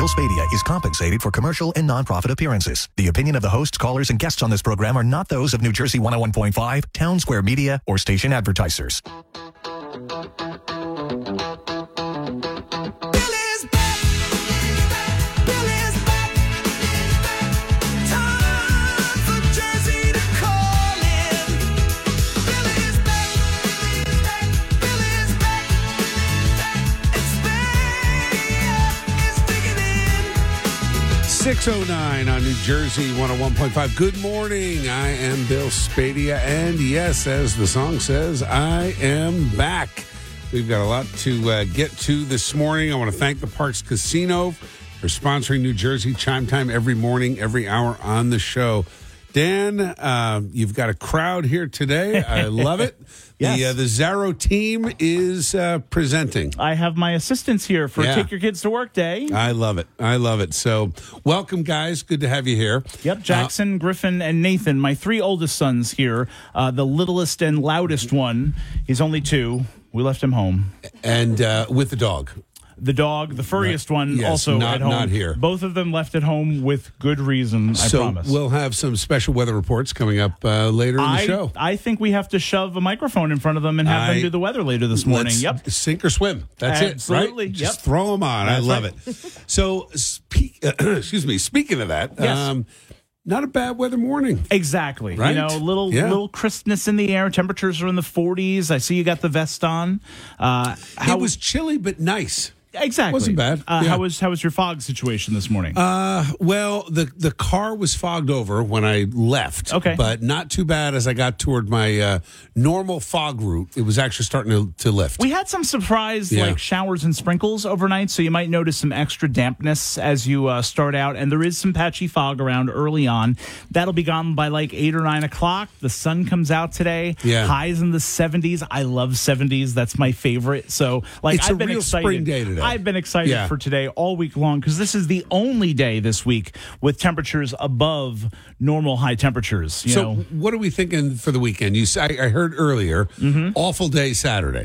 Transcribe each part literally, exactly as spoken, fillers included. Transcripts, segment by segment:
Bill Spadea is compensated for commercial and nonprofit appearances. The opinion of the hosts, callers, and guests on this program are not those of New Jersey one oh one point five, Town Square Media, or station advertisers. six oh nine on New Jersey one oh one point five. Good morning. I am Bill Spadea. And yes, as the song says, I am back. We've got a lot to uh, get to this morning. I want to thank the Parks Casino for sponsoring New Jersey Chime Time every morning, every hour on the show. Dan, uh, you've got a crowd here today. I love it. Yes. The, uh, the Zarrow team is uh, presenting. I have my assistants here for Yeah. Take Your Kids to Work Day. I love it. I love it. So welcome, guys. Good to have you here. Yep, Jackson, uh, Griffin, and Nathan, my three oldest sons here. Uh, the littlest and loudest one, he's only two. We left him home. And uh, with the dog. The dog, the furriest one, yes, also not, at home. Not here. Both of them left at home with good reason, I so promise. We'll have some special weather reports coming up uh, later in the I, show. I think we have to shove a microphone in front of them and have I, them do the weather later this morning. Yep. Sink or swim. That's Absolutely. it, right? Yep. Just throw them on. That's I love right. it. So, speak, uh, excuse me, speaking of that, Yes. um, not a bad weather morning. Exactly. Right? You know, little Yeah. little crispness in the air. Temperatures are in the forties. I see you got the vest on. Uh, how It was chilly but nice. Exactly. Wasn't bad. Uh, Yeah. How was how was your fog situation this morning? Uh, well, the the car was fogged over when I left. Okay. But not too bad as I got toward my uh, normal fog route. It was actually starting to, to lift. We had some surprise Yeah. like showers and sprinkles overnight, so you might notice some extra dampness as you uh, start out. And there is some patchy fog around early on. That'll be gone by like eight or nine o'clock. The sun comes out today. Yeah. Highs in the seventies. I love seventies. That's my favorite. So like It's I've a been real excited. spring day today. I've been excited Yeah. for today all week long because this is the only day this week with temperatures above normal high temperatures. You so, know. what are we thinking for the weekend? You, s- I, I heard earlier, Mm-hmm. awful day Saturday.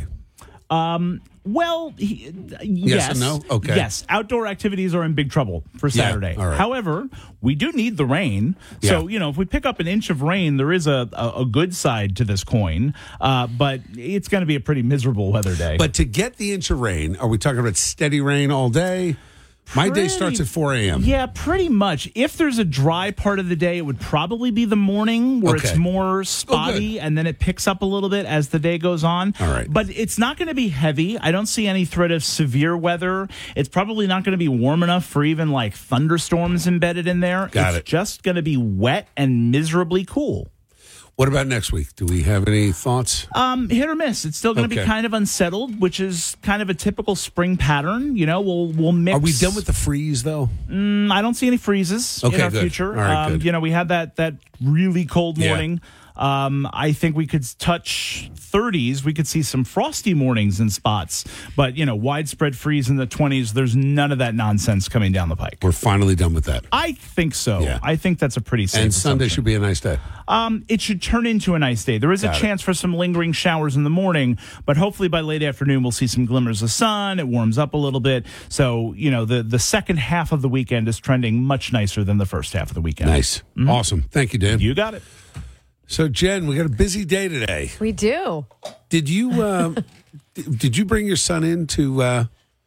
Well, he, Yes yes. and no? Okay. Yes, outdoor activities are in big trouble for Yeah, Saturday. all right. However, we do need the rain. So, Yeah. you know, if we pick up an inch of rain, there is a, a, a good side to this coin. Uh, but it's going to be a pretty miserable weather day. But to get the inch of rain, are we talking about steady rain all day? My day Pretty- starts at four a.m. Yeah, pretty much. If there's a dry part of the day, it would probably be the morning where Okay. it's more Oh, spotty good. and then it picks up a little bit as the day goes on. All right. But it's not going to be heavy. I don't see any threat of severe weather. It's probably not going to be warm enough for even like thunderstorms embedded in there. Got it's it. just going to be wet and miserably cool. What about next week? Do we have any thoughts? Um, hit or miss. It's still going to Okay. be kind of unsettled, which is kind of a typical spring pattern. You know, we'll we'll mix. Are we done with the freeze, though? Mm, I don't see any freezes Okay, in our good. future. All right, um, good. You know, we had that that really cold Yeah. morning. Um, I think we could touch thirties. We could see some frosty mornings in spots, but you know, widespread freeze in the twenties. There's none of that nonsense coming down the pike. We're finally done with that. I think so. Yeah. I think that's a pretty safe And Sunday assumption. should be a nice day. Um, it should turn into a nice day. There is Got a it. chance for some lingering showers in the morning, but hopefully by late afternoon we'll see some glimmers of sun. It warms up a little bit. So, you know, the, the second half of the weekend is trending much nicer than the first half of the weekend. Nice. Awesome. Thank you, Dan. You got it. So, Jen, we got a busy day today. We do. Did you um, d- did you bring your son in to uh,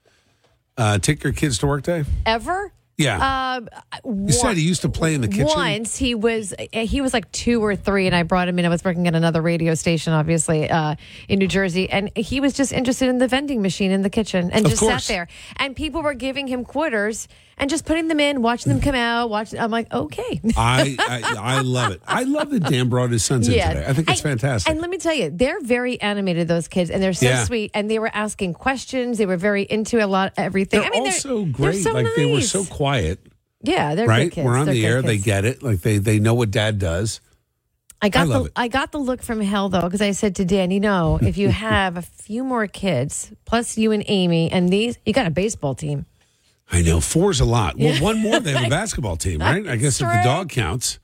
uh, take your kids to work day? Ever? Yeah. Um, you said he used to play in the kitchen. Once he was he was like two or three, and I brought him in. I was working at another radio station, obviously, uh, in New Jersey, and he was just interested in the vending machine in the kitchen and Of just course. sat there. And people were giving him quarters and just putting them in, watching them come out. Watching, I'm like, okay. I, I I love it. I love that Dan brought his sons in today. I think it's And- fantastic. And let me tell you, they're very animated, those kids, and they're so Yeah. sweet. And they were asking questions. They were very into a lot everything. they're I mean, also they're, great. They're so like nice. they were so quiet. Yeah, they're Right? good kids. We're on They're the good air. They kids. get it. Like they they know what dad does. I got I love the it. I got the look from hell though, because I said to Dan, you know, if you have a few more kids, plus you and Amy, and these, you got a baseball team. I know four's a lot. Well, one more. They have a basketball team, right? I guess if the right. dog counts.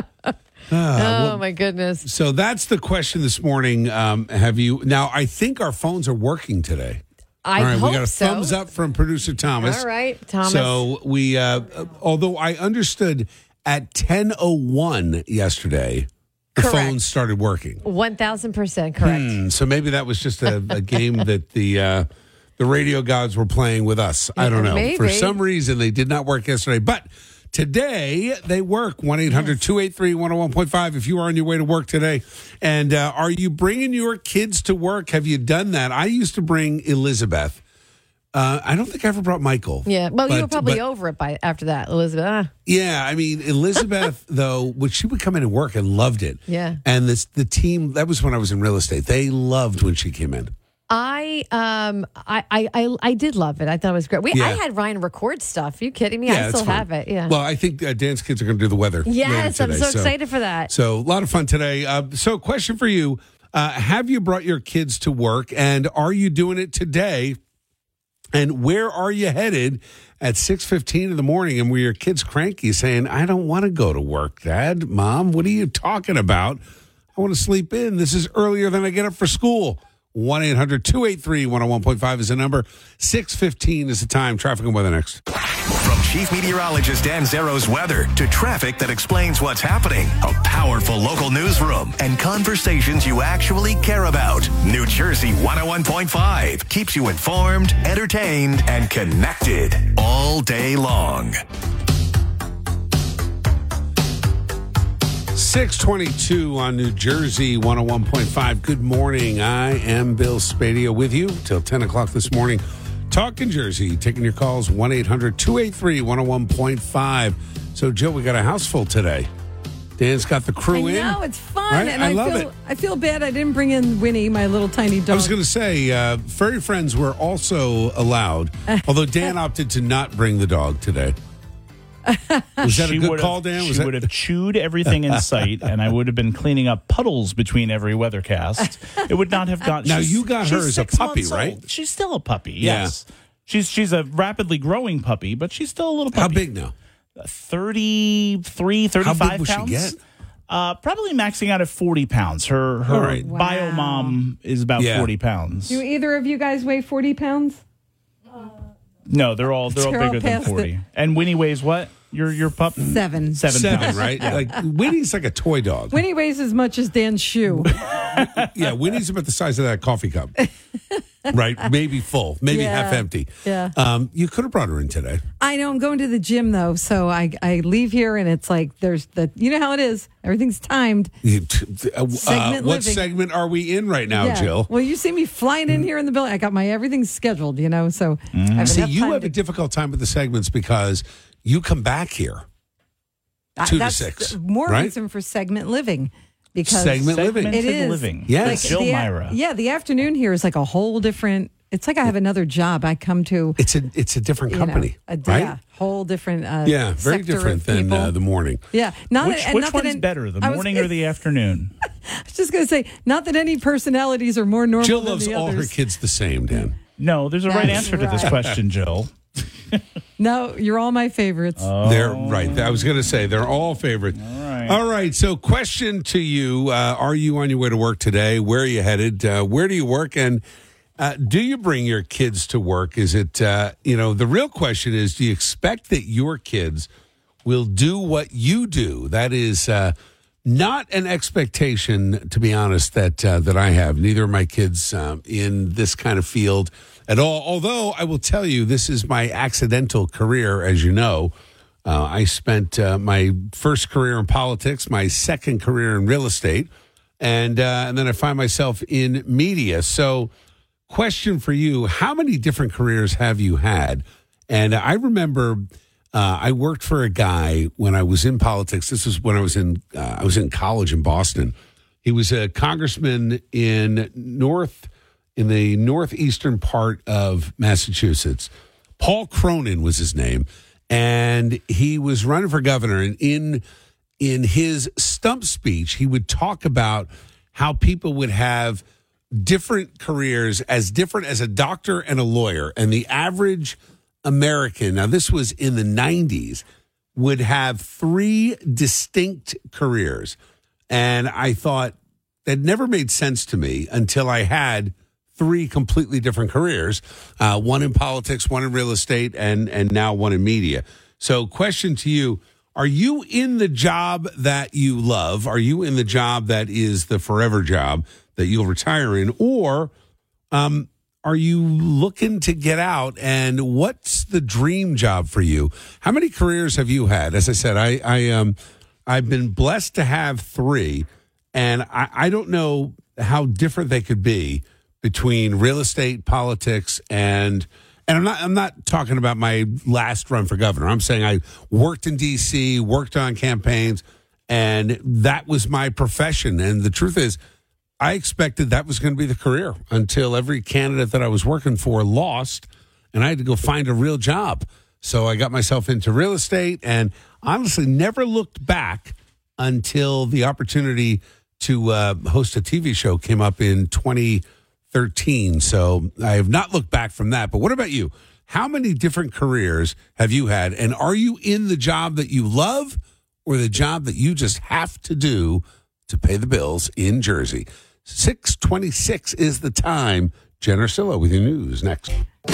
oh my goodness! So that's the question this morning. Um, have you now? I think our phones are working today. I All right, hope we got a so. thumbs up from producer Thomas. All right, Thomas. So we, uh, although I understood at ten oh one yesterday, the Correct. phone started working. one thousand percent correct. Hmm, so maybe that was just a, a game that the uh, the radio gods were playing with us. I don't know. Maybe. For some reason, they did not work yesterday, but today they work. one eight hundred two eight three one oh one point five if you are on your way to work today. And uh, are you bringing your kids to work? Have you done that? I used to bring Elizabeth. Uh, I don't think I ever brought Michael. Yeah, well, you But- were probably but- over it by after that, Elizabeth. Ah. Yeah, I mean Elizabeth though, when she would come in and work and loved it. Yeah. And this the team that was when I was in real estate. They loved when she came in. I um I, I I I did love it. I thought it was great. We Yeah. I had Ryan record stuff. Are you kidding me? Yeah, I it's still fun. have it. Yeah. Well, I think uh, Dan's kids are going to do the weather. later yes, I'm today, so excited for that. So a lot of fun today. Uh, so, question for you: uh, have you brought your kids to work, and are you doing it today? And where are you headed at six fifteen in the morning? And were your kids cranky, saying, "I don't want to go to work, Dad, Mom? What are you talking about? I want to sleep in. This is earlier than I get up for school." one eight hundred two eight three one oh one point five is the number. six fifteen is the time. Traffic and weather next. From Chief Meteorologist Dan Zero's weather to traffic that explains what's happening, a powerful local newsroom, and conversations you actually care about. New Jersey one oh one point five keeps you informed, entertained, and connected all day long. six twenty-two on New Jersey one oh one point five. Good morning. I am Bill Spadia with you till ten o'clock this morning. Talking Jersey, taking your calls one eight hundred two eight three one oh one point five. So, Jill, we got a house full today. Dan's got the crew I in. know, it's fun. Right? And I I, love feel it. I feel bad I didn't bring in Winnie, my little tiny dog. I was going to say, uh, furry friends were also allowed, although Dan opted to not bring the dog today. Was that She a good would call, have- Dan? Was She that- would have chewed everything in sight, and I would have been cleaning up puddles between every weathercast. It would not have gone. Now, she's- you got her she's as a six puppy, months right? old. She's still a puppy. Yeah. Yes, she's she's a rapidly growing puppy, but she's still a little puppy. How big now? thirty-three, thirty-five How big will she pounds. get? Uh, probably maxing out at forty pounds. Her her All right. bio Wow. mom is about Yeah. forty pounds. Do either of you guys weigh forty pounds? No, they're all they're all They're all bigger than past forty. And Winnie weighs what? Your your pup? Seven. Seven, Seven, pounds. right? Like Winnie's like a toy dog. Winnie weighs as much as Dan's shoe. Yeah, Winnie's about the size of that coffee cup. Right? Maybe full, maybe Yeah. half empty. Yeah. Um, you could have brought her in today. I know I'm going to the gym though, so I I leave here and it's like there's the you know how it is. Everything's timed. You- uh, Segment what living. segment are we in right now, Yeah. Jill? Well, you see me flying in here in the building. I got my everything scheduled, you know, so I have See, enough you time have to- a difficult time with the segments because you come back here. I- two to that's six, more right? reason for segment living because Segment living. Segmented It is. living. Yes. Like Jill the, Myra. Yeah, the afternoon here is like a whole different. It's like I have another job. I come to It's a it's a different you know, company, a, right? yeah, whole different. Uh, Yeah, very sector of different than people. uh, the morning. Yeah, not Which, that, and which not that one's in- better, the I was morning gonna- or the afternoon? I was just going to say, not that any personalities are more normal Jill than loves the all her others. kids the same, Dan. No, there's a right That's answer to this right. question, Jill. No, you're all my favorites. They're right. I was going to say they're all favorite. All right. All right. So, question to you: uh, are you on your way to work today? Where are you headed? Uh, where do you work? And uh, do you bring your kids to work? Is it uh, you know the real question is: do you expect that your kids will do what you do? That is uh, not an expectation, to be honest, that uh, that I have. Neither of my kids um, in this kind of field at all. Although I will tell you, this is my accidental career, as you know. Uh, I spent uh, my first career in politics, my second career in real estate, and uh, and then I find myself in media. So, question for you: how many different careers have you had? And I remember uh, I worked for a guy when I was in politics. This was when I was in uh, I was in college in Boston. He was a congressman in North. in the northeastern part of Massachusetts. Paul Cronin was his name, and he was running for governor. And in in his stump speech, he would talk about how people would have different careers, as different as a doctor and a lawyer. And the average American, now this was in the nineties, would have three distinct careers. And I thought that never made sense to me until I had three completely different careers, uh, one in politics, one in real estate, and and now one in media. So question to you, are you in the job that you love? Are you in the job that is the forever job that you'll retire in? Or um, are you looking to get out? And what's the dream job for you? How many careers have you had? As I said, I, I, um, I've been blessed to have three, and I, I don't know how different they could be between real estate, politics, and and I'm not I'm not talking about my last run for governor. I'm saying I worked in D C, worked on campaigns, and that was my profession. And the truth is, I expected that was going to be the career until every candidate that I was working for lost, and I had to go find a real job. So I got myself into real estate, and honestly never looked back until the opportunity to uh, host a T V show came up in twenty thirteen. So I have not looked back from that. But what about you? How many different careers have you had? And are you in the job that you love or the job that you just have to do to pay the bills in Jersey? six twenty-six is the time. Jen Ursillo with your news next.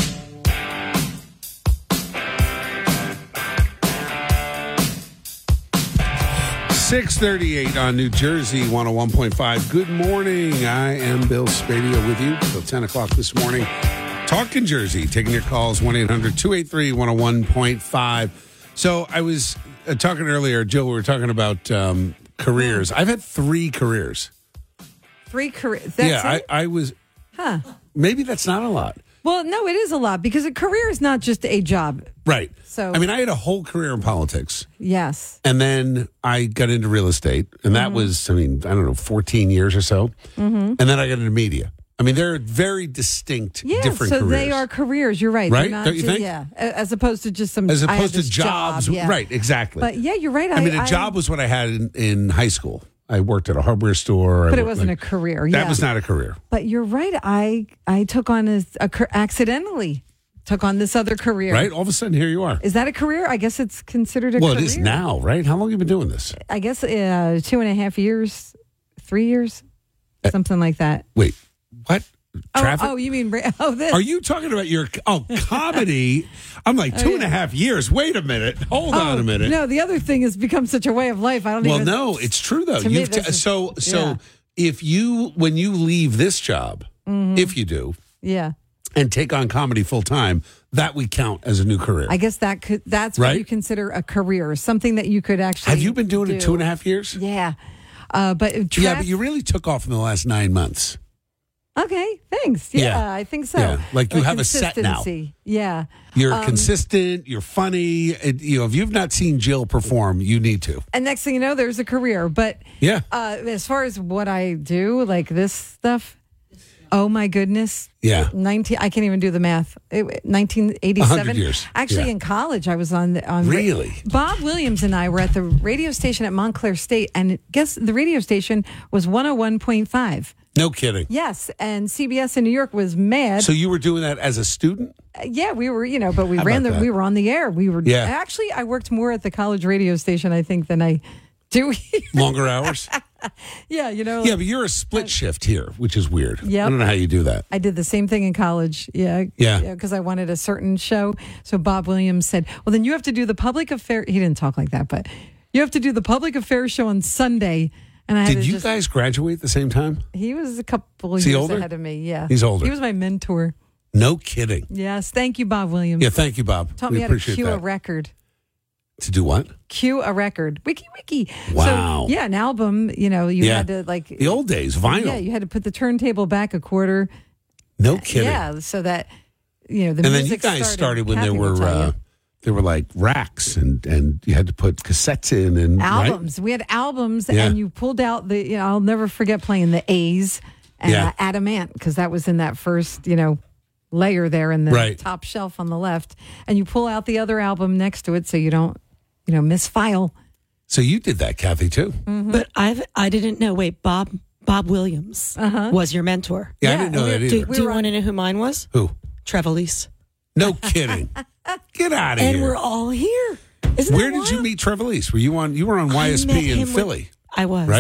six thirty-eight on New Jersey one oh one point five. Good morning. I am Bill Spadia with you till ten o'clock this morning. Talking Jersey, taking your calls, one eight hundred two eight three one oh one point five. So I was uh, talking earlier, Jill, we were talking about um, careers. I've had three careers. Three careers. Yeah, I, I was, huh. Maybe that's not a lot. Well, no, it is a lot because a career is not just a job. Right. So, I mean, I had a whole career in politics. Yes. And then I got into real estate, and that mm-hmm. was, I mean, I don't know, fourteen years or so. Mm-hmm. And then I got into media. I mean, they're very distinct, yeah, different so careers. they are careers. You're right. Right? Not Don't you just, think? Yeah. As opposed to just some. As I opposed had to this jobs. Job, yeah. Right, exactly. But yeah, you're right. I, I mean, a I, job was what I had in, in high school. I worked at a hardware store. But I it wasn't like, a career. That yeah. was not a career. But you're right. I I took on a, a accidentally took on this other career. Right. All of a sudden, here you are. Is that a career? I guess it's considered a well, career. Well, it is now, right? How long have you been doing this? I guess uh, two and a half years, three years, uh, something like that. Wait, what? Oh, Traffic? oh, you mean oh this? Are you talking about your oh comedy? I'm like two oh, yeah. and a half years. Wait a minute. Hold oh, on a minute. No, the other thing has become such a way of life. I don't. Well, even, no, it's true though. To You've me, t- is, so so yeah. if you when you leave this job, mm-hmm. if you do, yeah, and take on comedy full time, that we count as a new career. I guess that could that's right? what you consider a career, something that you could actually. Have you been doing do. it two and a half years? Yeah, uh, but tra- yeah, but you really took off in the last nine months. Okay, thanks. Yeah, yeah. I think so. Yeah. Like you like have a set now. Yeah. You're um, consistent, you're funny. It, you know, if you've not seen Jill perform, you need to. And next thing you know, there's a career. But yeah, uh, as far as what I do, like this stuff, oh my goodness. Yeah. nineteen I can't even do the math. It, nineteen eighty-seven one hundred years. Actually, yeah. in college, I was on the, on Really? Bob Williams and I were at the radio station at Montclair State, and guess the radio station was one oh one point five. No kidding. Yes, and C B S in New York was mad. So you were doing that as a student? Uh, yeah, we were, you know, but we How ran the that? we were on the air. We were yeah. Actually, I worked more at the college radio station, I think, than I do here. Longer hours? Yeah, you know. Yeah, but you're a split shift here, which is weird. Yep. I don't know how you do that. I did the same thing in college. Yeah. Yeah. Because I wanted a certain show. So Bob Williams said, well, then you have to do the public affair. He didn't talk like that, but you have to do the public affairs show on Sunday. And I had Did to you just, guys graduate at the same time? He was a couple Is years he older? ahead of me. Yeah. He's older. He was my mentor. No kidding. Yes. Thank you, Bob Williams. Yeah, thank you, Bob. Taught we me how to appreciate cue that. a record. To do what? Cue a record. Wiki wiki. Wow. So, yeah, an album, you know, you Yeah. had to like. The old days, vinyl. Yeah, you had to put the turntable back a quarter. No kidding. Yeah, so that, you know, the and then you music guys started, started when there Kathy will were tell you. uh, there were like racks and, and you had to put cassettes in and albums. Right? We had albums, Yeah. and you pulled out the. You know, I'll never forget playing the A's and Yeah. uh, Adamant, because that was in that first, you know, layer there in the Right. top shelf on the left, and you pull out the other album next to it so you don't, you know, misfile. So you did that, Kathy, too. Mm-hmm. But I've I didn't know. Wait, Bob Bob Williams Uh-huh. was your mentor. Yeah, I Yeah, didn't know we- that Do, either. do We you were want to know who mine was? Who? Trevelise. No kidding. Get out of And here. we're all here. Isn't Where that did you wild? meet Trevelise? Were you on? You were on Y S I met P in him with- Philly, I was. right?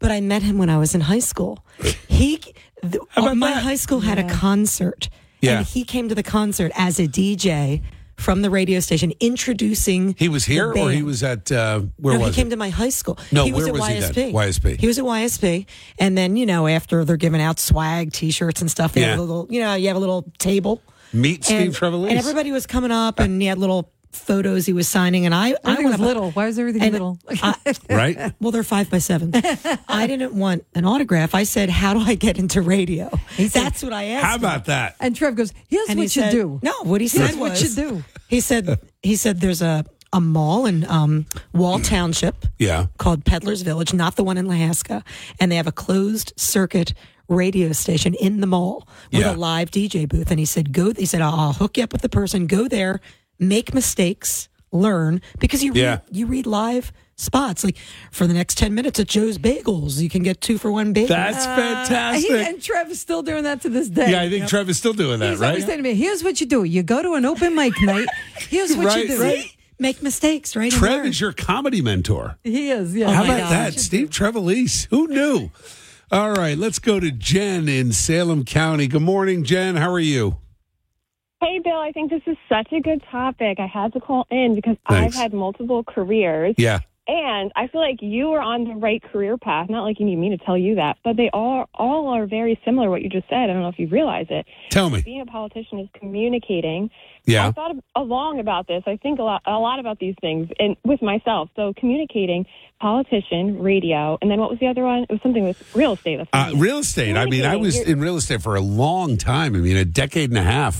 but I met him when I was in high school. He, the, about my that? high school had a concert, Yeah. and he came to the concert as a D J from the radio station, introducing. He was here, the or he band. was at uh, where no, was he came it? to my high school. No, he was where at was Y he S then? P. Y S P. He was at Y S P, and then you know after they're giving out swag T-shirts and stuff, they Yeah. have a little, you know, you have a little table. Meet Steve and, Trevelise. and everybody was coming up, and he had little photos he was signing, and I, I Everything was went up- little. Why was everything and little? I- Right? well, they're five by seven. I didn't want an autograph. I said, "How do I get into radio?" That's what I asked. How him. about that? And Trev goes, here's And what he you said, do. No, what he said Here's what was, you do. He said, he said, there's a a mall in um, Wall Township. Yeah. Called Peddler's Village, not the one in Lahaska, and they have a closed circuit radio station in the mall with Yeah. a live D J booth. And he said, "Go." He said, "I'll, I'll hook you up with the person. Go there, make mistakes, learn, because you read, Yeah. you read live spots like for the next ten minutes at Joe's Bagels. You can get two for one bagel." That's fantastic. He, and Trev is still doing that to this day. yeah, I think Trev is still doing that, He's right? always saying to me, here's what you do. You go to an open mic night. Here's what Right, you do. right. Make mistakes, right? and Trev learn. is your comedy mentor. He is, yeah. How my about gosh. that? Steve Trevelise. Who knew? All right, let's go to Jen in Salem County. Good morning, Jen. How are you? Hey, Bill, I think this is such a good topic. I had to call in because Thanks. I've had multiple careers. Yeah. And I feel like you are on the right career path. Not like you need me to tell you that, but they all all are very similar. What you just said. I don't know if you realize it. Tell me. Being a politician is communicating. Yeah. I thought along about this. I think a lot a lot about these things, and with myself. So communicating, politician, radio, and then what was the other one? It was something with real estate. That's Uh, real estate. I mean, I was Communicating. in real estate for a long time. I mean, a decade and a half,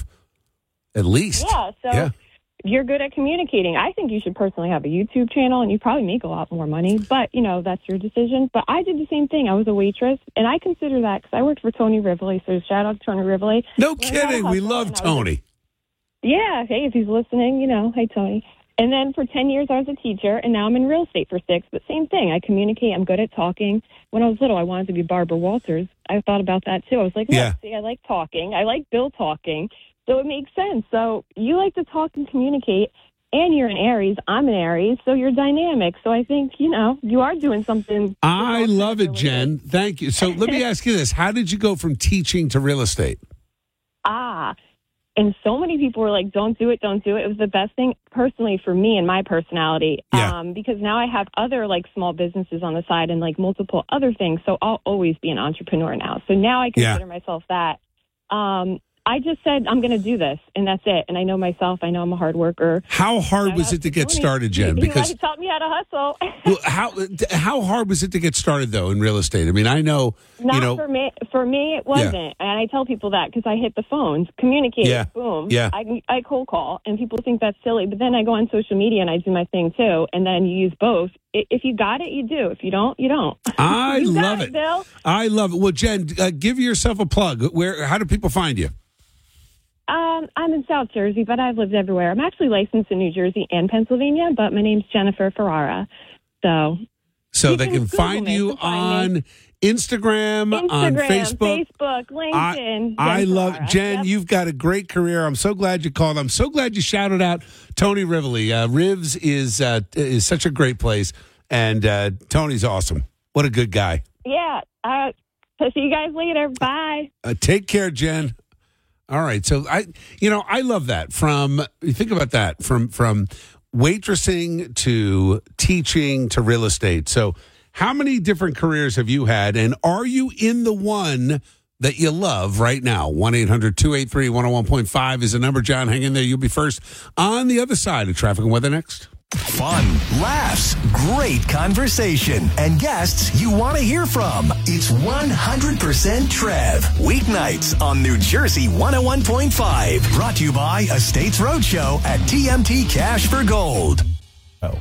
at least. Yeah. So. Yeah. You're good at communicating. I think you should personally have a YouTube channel, and you probably make a lot more money. But, you know, that's your decision. But I did the same thing. I was a waitress, and I consider that because I worked for Tony Rivoli. So shout out to Tony Rivoli. No Learned how to kidding. We hustle, love and I was Tony. a- yeah. Hey, if he's listening, you know, hey, Tony. And then for ten years, I was a teacher, and now I'm in real estate for six. But same thing. I communicate. I'm good at talking. When I was little, I wanted to be Barbara Walters. I thought about that, too. I was like, look, Yeah. see, I like talking. I like Bill talking. So it makes sense. So you like to talk and communicate. And you're an Aries. I'm an Aries, so you're dynamic. So I think, you know, you are doing something. I love it, Jen. Thank you. So let me ask you this. How did you go from teaching to real estate? Ah, and so many people were like, don't do it, don't do it. It was the best thing personally for me and my personality. Yeah. Um, because now I have other like small businesses on the side and like multiple other things. So I'll always be an entrepreneur now. So now I Yeah. consider myself that. Um, I just said, I'm going to do this, and that's it. And I know myself. I know I'm a hard worker. How hard Shout was out it to get Tony. started, Jen? He, Because he taught me how to hustle. well, how how hard was it to get started though in real estate? I mean, I know Not you know. for me. For me, it wasn't, and I tell people that because I hit the phones, communicate, Yeah. boom. Yeah. I, I cold call, and people think that's silly, but then I go on social media and I do my thing too, and then you use both. I- If you got it, you do. If you don't, you don't. I You got love it, it. Bill. I love it. Well, Jen, uh, give yourself a plug. Where? How do people find you? Um, I'm in South Jersey, but I've lived everywhere. I'm actually licensed in New Jersey and Pennsylvania, but my name's Jennifer Ferrara. So So You they can can Google find me you to find on Instagram, on Instagram, Facebook. Facebook, LinkedIn. I, I Jen love Ferrara. Jen. Yep. You've got a great career. I'm so glad you called. I'm so glad you shouted out Tony Rivoli. Uh, Rivs is uh, is such a great place, and uh, Tony's awesome. What a good guy. Yeah. Uh, so see you guys later. Bye. Uh, take care, Jen. All right. So I, you know, I love that. From you think about that from from waitressing to teaching to real estate. So how many different careers have you had, and are you in the one that you love right now? one eight hundred two eight three one oh one point five is the number. John, hang in there. You'll be first on the other side of traffic and weather next. Fun, laughs, great conversation, and guests you want to hear from. It's one hundred percent Trev. Weeknights on New Jersey one oh one point five. Brought to you by Estates Roadshow at T M T Cash for Gold. Oh.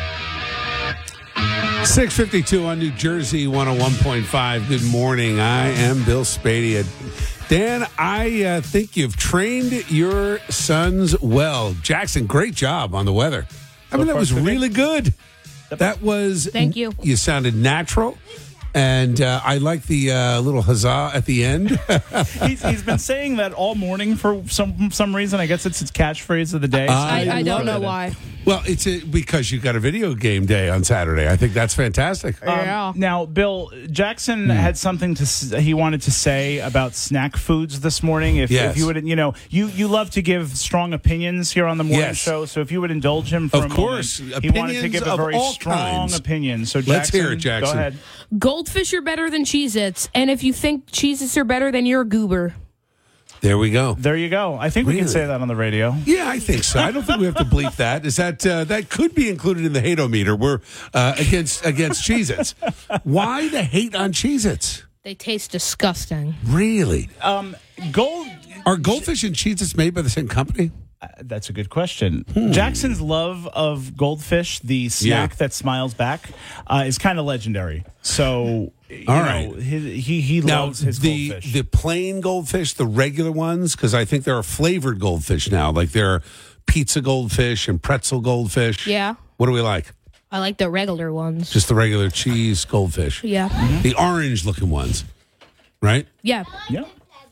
six fifty-two on New Jersey one oh one point five. Good morning. I am Bill Spadia. Dan, I uh, think you've trained your sons well. Jackson, great job on the weather. I mean, that was really good. That was. Thank you. You sounded natural. And uh, I like the uh, little huzzah at the end. he's, he's been saying that all morning for some some reason. I guess it's his catchphrase of the day. I I, I don't love know it. why. Well, it's a, because you got a video game day on Saturday. I think that's fantastic. Um, now, Bill, Jackson had something to s- he wanted to say about snack foods this morning. If, Yes. if you would, you know, you, you love to give strong opinions here on the morning Yes. show. So if you would indulge him for Of a course. moment, he wanted to Opinions give a of very all strong kinds. opinion. So Jackson, Let's hear it, Jackson. Go ahead. Goldfish are better than Cheez-Its, and if you think Cheez-Its are better, then you're a goober. There we go. There you go. I think we can Really? say that on the radio. Yeah, I think so. I don't think we have to bleep that. Is that uh, that could be included in the hate-o-meter? We're uh, against against Cheez-Its. Why the hate on Cheez-Its? They taste disgusting. Really? Um, gold. Are Goldfish and Cheez-Its made by the same company? Uh, that's a good question. Jackson's love of Goldfish, the snack Yeah. that smiles back, uh, is kind of legendary. So, you All know, right. his, he he Now, loves his the goldfish. the plain goldfish, the regular ones, because I think there are flavored goldfish now. Like there are pizza goldfish and pretzel goldfish. Yeah. What do we like? I like the regular ones. Just the regular cheese goldfish. Yeah. The orange-looking ones, right? Yeah. yeah.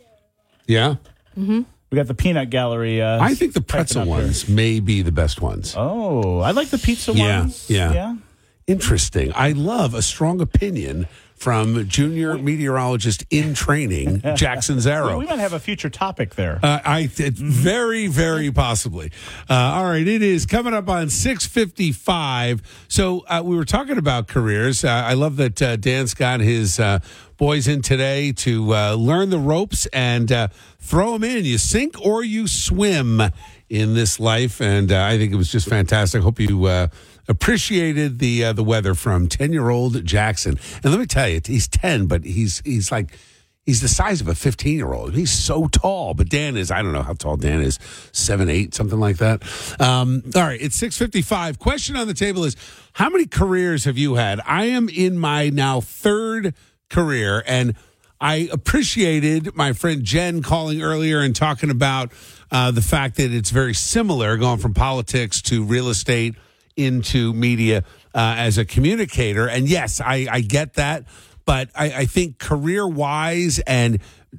Yeah. We got the peanut gallery. Uh, I think the typing pretzel up here. ones may be the best ones. Oh, I like the pizza Yeah, ones. yeah. Yeah. Interesting. I love a strong opinion from junior meteorologist in training, Jackson We, Zarrow. we might have a future topic there. Uh, I th- very, very possibly. Uh, all right, it is coming up on six fifty-five. So uh, we were talking about careers. Uh, I love that uh, Dan's got his uh, boys in today to uh, learn the ropes and uh, throw them in. You sink or you swim in this life, and uh, I think it was just fantastic. Hope you uh, appreciated the uh, the weather from ten-year-old Jackson. And let me tell you, he's ten, but he's he's like. He's the size of a fifteen-year-old. He's so tall. But Dan is, I don't know how tall Dan is, seven, eight, something like that. Um, all right, it's six fifty-five. Question on the table is, how many careers have you had? I am in my now third career, and I appreciated my friend Jen calling earlier and talking about uh, the fact that it's very similar, going from politics to real estate into media uh, as a communicator. And yes, I, I get that. But I, I think career-wise and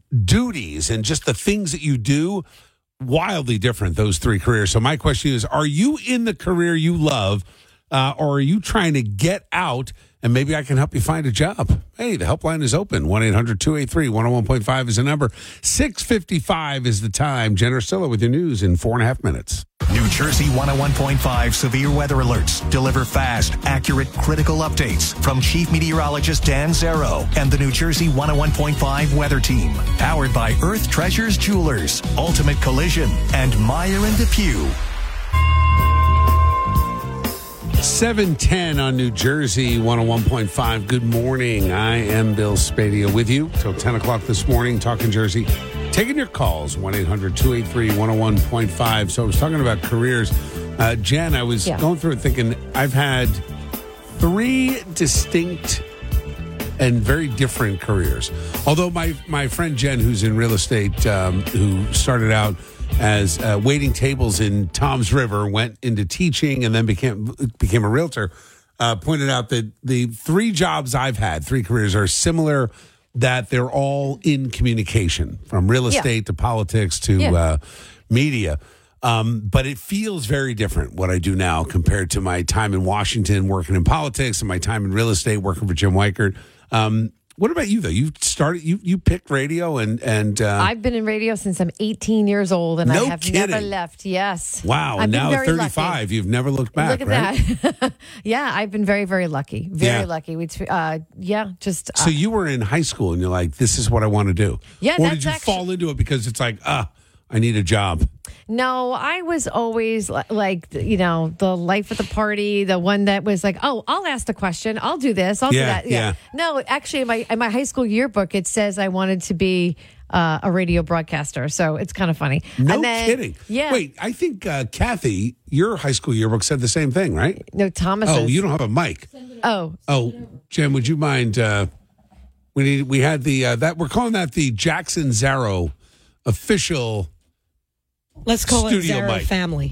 duties and just the things that you do, wildly different, those three careers. So my question is, are you in the career you love, uh, or are you trying to get out, and maybe I can help you find a job? Hey, the helpline is open. one eight hundred two eight three one oh one point five is the number. six fifty-five is the time. Jen Ursillo with your news in four and a half minutes. New Jersey one oh one point five severe weather alerts deliver fast, accurate, critical updates from Chief Meteorologist Dan Zarrow and the New Jersey one oh one point five weather team. Powered by Earth Treasures Jewelers, Ultimate Collision, and Meyer and Depew. seven ten on New Jersey one oh one point five. Good morning. I am Bill Spadia with you till ten o'clock this morning, talking Jersey. Taking your calls, one eight hundred two eight three one oh one point five. So I was talking about careers. Uh, Jen, I was Yeah. going through it thinking I've had three distinct and very different careers. Although my, my friend Jen, who's in real estate, um, who started out as uh, waiting tables in Tom's River, went into teaching and then became became a realtor, uh, pointed out that the three jobs I've had, three careers, are similar, that they're all in communication, from real Yeah. estate to politics to Yeah. uh, media. Um, but it feels very different what I do now compared to my time in Washington working in politics and my time in real estate working for Jim Weichert. Um, what about you, though? You started, you you picked radio and and uh, I've been in radio since I'm eighteen years old, and No I have kidding. never left. Yes. wow, I've and been now at very lucky. thirty-five, you've never looked back. Look at right? that. Yeah, I've been very, very lucky. Very Yeah. lucky. We, uh, yeah, just. Uh, So you were in high school and you're like, this is what I want to do. Yeah, or that's did you actu- fall into it because it's like, ah, I need a job? No, I was always li- like, you know, the life at the party, the one that was like, oh, I'll ask the question. I'll do this. I'll Yeah, do that. yeah. No, actually, in my, in my high school yearbook, it says I wanted to be uh, a radio broadcaster. So it's kind of funny. No And then- kidding. Yeah. Wait, I think uh, Kathy, your high school yearbook said the same thing, right? No, Thomas. Oh, you don't have a mic. Oh, Oh, Jen, would you mind? Uh, we need. We had the uh, that we're calling that the Jackson Zarrow official. Let's call Studio it Zarrow mic. family.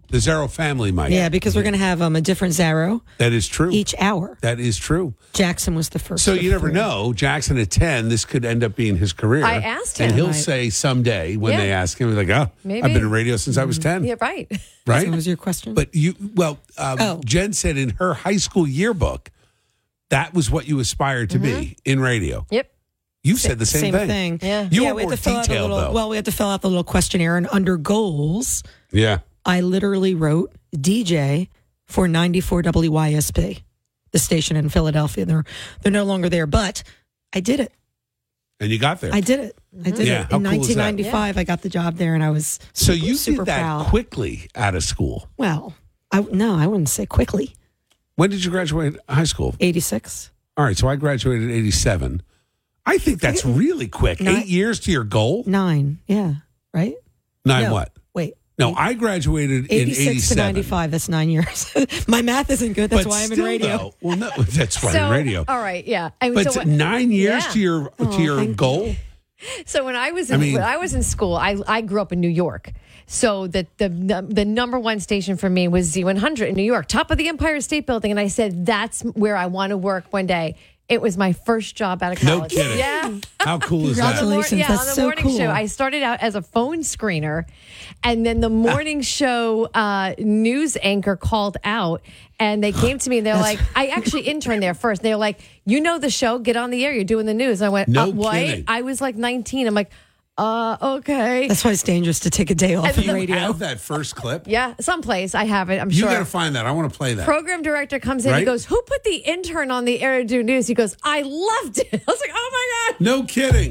The Zero family might. Yeah, because we're going to have um, a different Zaro That is true. each hour. That is true. Jackson was the first. So of you never three. know. Jackson at ten, this could end up being his career. I asked And him. he'll Right. say someday when Yeah. they ask him, he's like, oh, Maybe. I've been in radio since I was ten. Yeah, right. Right? What was your question? But you, well, um, Oh. Jen said in her high school yearbook, that was what you aspired to be in radio. Yep. You said the same, Same thing. Yeah. You yeah, were we had more to fill out a detailed, little. though. Well, we had to fill out the little questionnaire, and under goals, Yeah. I literally wrote D J for ninety-four W Y S P, the station in Philadelphia. They're they're no longer there, but I did it. And you got there. I did it. I did Yeah, it how in cool is that? nineteen ninety-five. I got the job there, and I was so super, you super did that proud. quickly out of school. Well, I no, I wouldn't say quickly. When did you graduate high school? eighty-six. All right, so I graduated in eighty-seven. I think that's really quick. Nine- Eight years to your goal? Nine. Yeah. Right. Nine No, what? Wait. No, I graduated in eighty-six to eighty-seven. ninety-five. That's nine years. My math isn't good. That's But why I'm still, in radio. though- well, no, that's why so, in radio. All right. Yeah. I mean, But so what- nine years Yeah. to your to your thank goal? So when I was in, I mean- when I was in school, I I grew up in New York. So the the the number one station for me was Z one hundred in New York, top of the Empire State Building, and I said that's where I want to work one day. It was my first job out of No college. kidding. Yeah. How cool is On the that? mor- Congratulations. yeah, That's on the so morning cool. show. I started out as a phone screener, and then the morning show uh, news anchor called out, and they came to me and they're like, I actually interned there first. They're like, you know the show, get on the air, you're doing the news. I went, No uh, what? kidding. I was like nineteen. I'm like, uh, okay. That's why it's dangerous to take a day off And from the- radio. Have that first clip? Yeah, someplace I have it. I'm You sure. got to find that. I want to play that. Program director comes in. Right? He goes, "Who put the intern on the air to do news?" He goes, "I loved it." I was like, "Oh my god!" No kidding.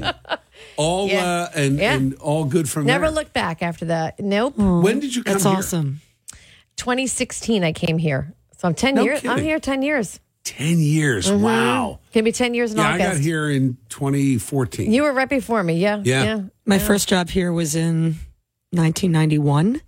All Yeah. uh, and Yeah. and all good from Never there. looked back after that. Nope. When did you come That's here? awesome. twenty sixteen, I came here. So I'm ten No years. I'm kidding. here ten years. Ten years. Wow. Gonna be ten years in Yeah, I August. got here in twenty fourteen. You were right before me. Yeah. Yeah. My first job here was in nineteen ninety-one.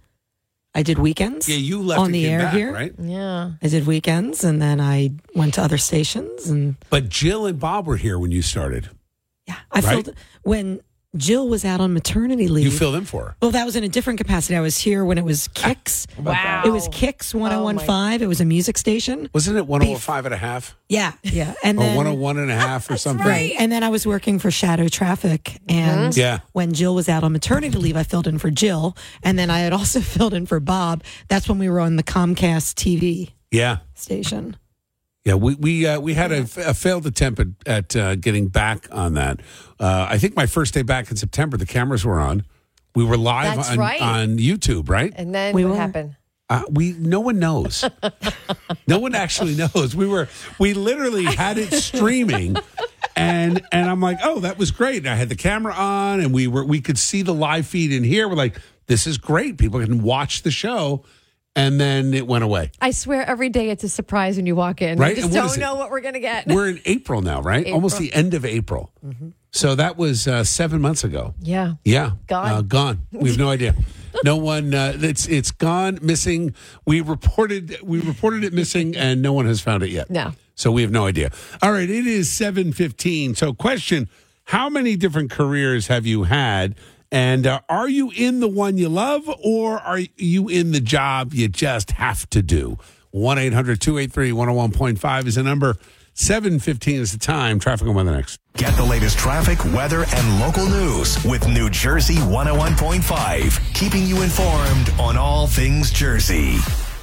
I did weekends. yeah, you left on and the came air back, here. right? Yeah. I did weekends, and then I went to other stations, and But Jill and Bob were here when you started. yeah, I Right? filled when Jill was out on maternity leave. You filled in for her. Well, that was in a different capacity. I was here when it was Kicks. Wow. It was Kicks one oh one point five. It was a music station. Wasn't it one oh five and a half? Yeah, yeah. And Or then one oh one and a half or something? right. And then I was working for Shadow Traffic. And Yeah. when Jill was out on maternity leave, I filled in for Jill. And then I had also filled in for Bob. That's when we were on the Comcast T V Yeah. station. Yeah, we we uh, we had a, a failed attempt at, at uh, getting back on that. Uh, I think my first day back in September, the cameras were on. We were live That's on, right. on YouTube, right? And then We what were. happened? Uh, we no one knows. No one actually knows. We were we literally had it streaming, and and I'm like, oh, that was great. And I had the camera on, and we were we could see the live feed in here. We're like, this is great. People can watch the show, and then it went away. I swear every day it's a surprise when you walk in. Right? You And just what is don't it? know what we're gonna get. We're in April now, right? April. Almost the end of April. So that was uh, seven months ago. yeah. Yeah, Gone. Uh, gone. We have no idea. No one. Uh, it's it's gone, missing. We reported we reported it missing, and no one has found it yet. No. So we have no idea. All right, it is seven fifteen. So, question: how many different careers have you had? And uh, are you in the one you love, or are you in the job you just have to do? one eight hundred two eight three one oh one point five is the number. seven fifteen is the time. Traffic on weather next. Get the latest traffic, weather, and local news with New Jersey one oh one point five, keeping you informed on all things Jersey.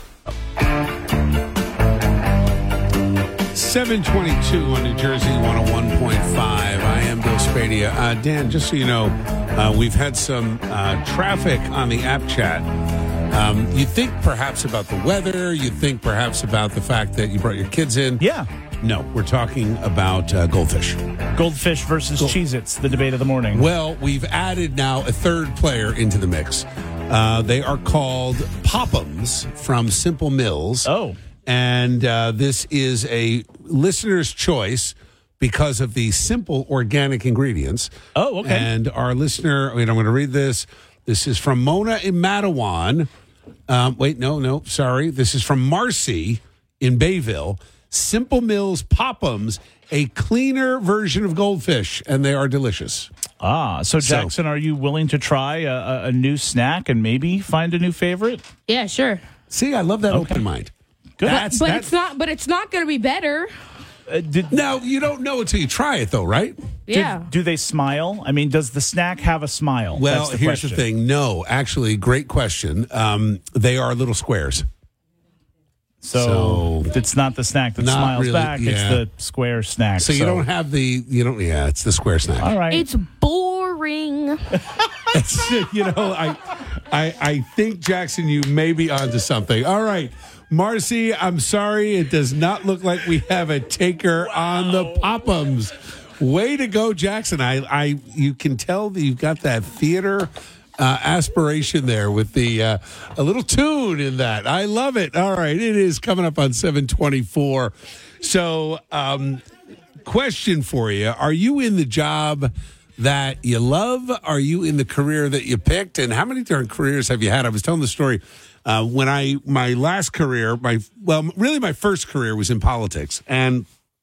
seven twenty-two on New Jersey one oh one point five. I am Bill Spadia. Uh, Dan, just so you know, uh, we've had some uh, traffic on the app chat. Um, you think perhaps about the weather. You think perhaps about the fact that you brought your kids in. Yeah. No, we're talking about uh, goldfish. Goldfish versus Cheez-Its, the debate of the morning. Well, we've added now a third player into the mix. Uh, they are called Pop'ems from Simple Mills. Oh. And uh, this is a listener's choice because of the simple organic ingredients. Oh, okay. And our listener, wait, I'm going to read this. This is from Mona in Matawan. Um, wait, no, no, sorry. This is from Marcy in Bayville. Simple Mills Pop'ems, a cleaner version of goldfish, and they are delicious. Ah, so So- Jackson, are you willing to try a, a, a new snack and maybe find a new favorite? Yeah, sure. See, I love that Okay. open mind. Good. That's, But that's, it's not. But it's not going to be better. Uh, did, Now, you don't know until you try it, though, right? Yeah. do they smile? I mean, does the snack have a smile? Well, That's the here's question. the thing. No, actually, great question. Um, they are little squares. So, So- it's not the snack that Not smiles really, back. yeah. It's the square snack. So you don't have the, you don't, yeah, it's the square snack. All right. It's boring. It's, you know, I, I, I think, Jackson, you may be onto something. All right. Marcy, I'm sorry. It does not look like we have a taker on the Pop'ems. Way to go, Jackson. I, I, you can tell that you've got that theater uh, aspiration there with the uh, a little tune in that. I love it. All right. It is coming up on seven twenty-four. So, um, question for you. Are you in the job that you love? Are you in the career that you picked? And how many different careers have you had? I was telling the story uh, when I, my last career, my, well, really my first career was in politics. And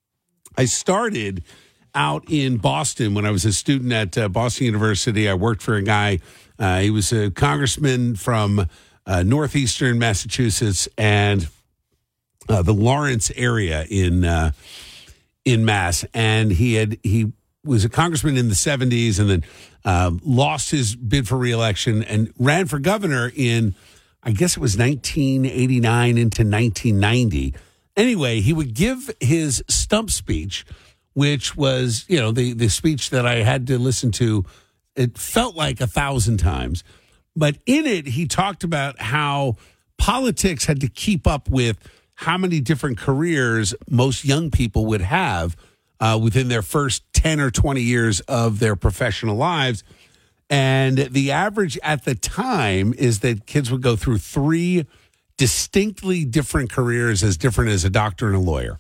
I started out in Boston when I was a student at uh, Boston University. I worked for a guy. Uh, he was a congressman from uh, northeastern Massachusetts and uh, the Lawrence area in uh, in Mass. And he had he was a congressman in the seventies and then uh, lost his bid for reelection and ran for governor in, I guess it was nineteen eighty-nine into nineteen ninety. Anyway, he would give his stump speech, which was, you know, the, the speech that I had to listen to. It felt like a thousand times. But in it, he talked about how politics had to keep up with how many different careers most young people would have uh, within their first ten or twenty years of their professional lives. And the average at the time is that kids would go through three distinctly different careers, as different as a doctor and a lawyer.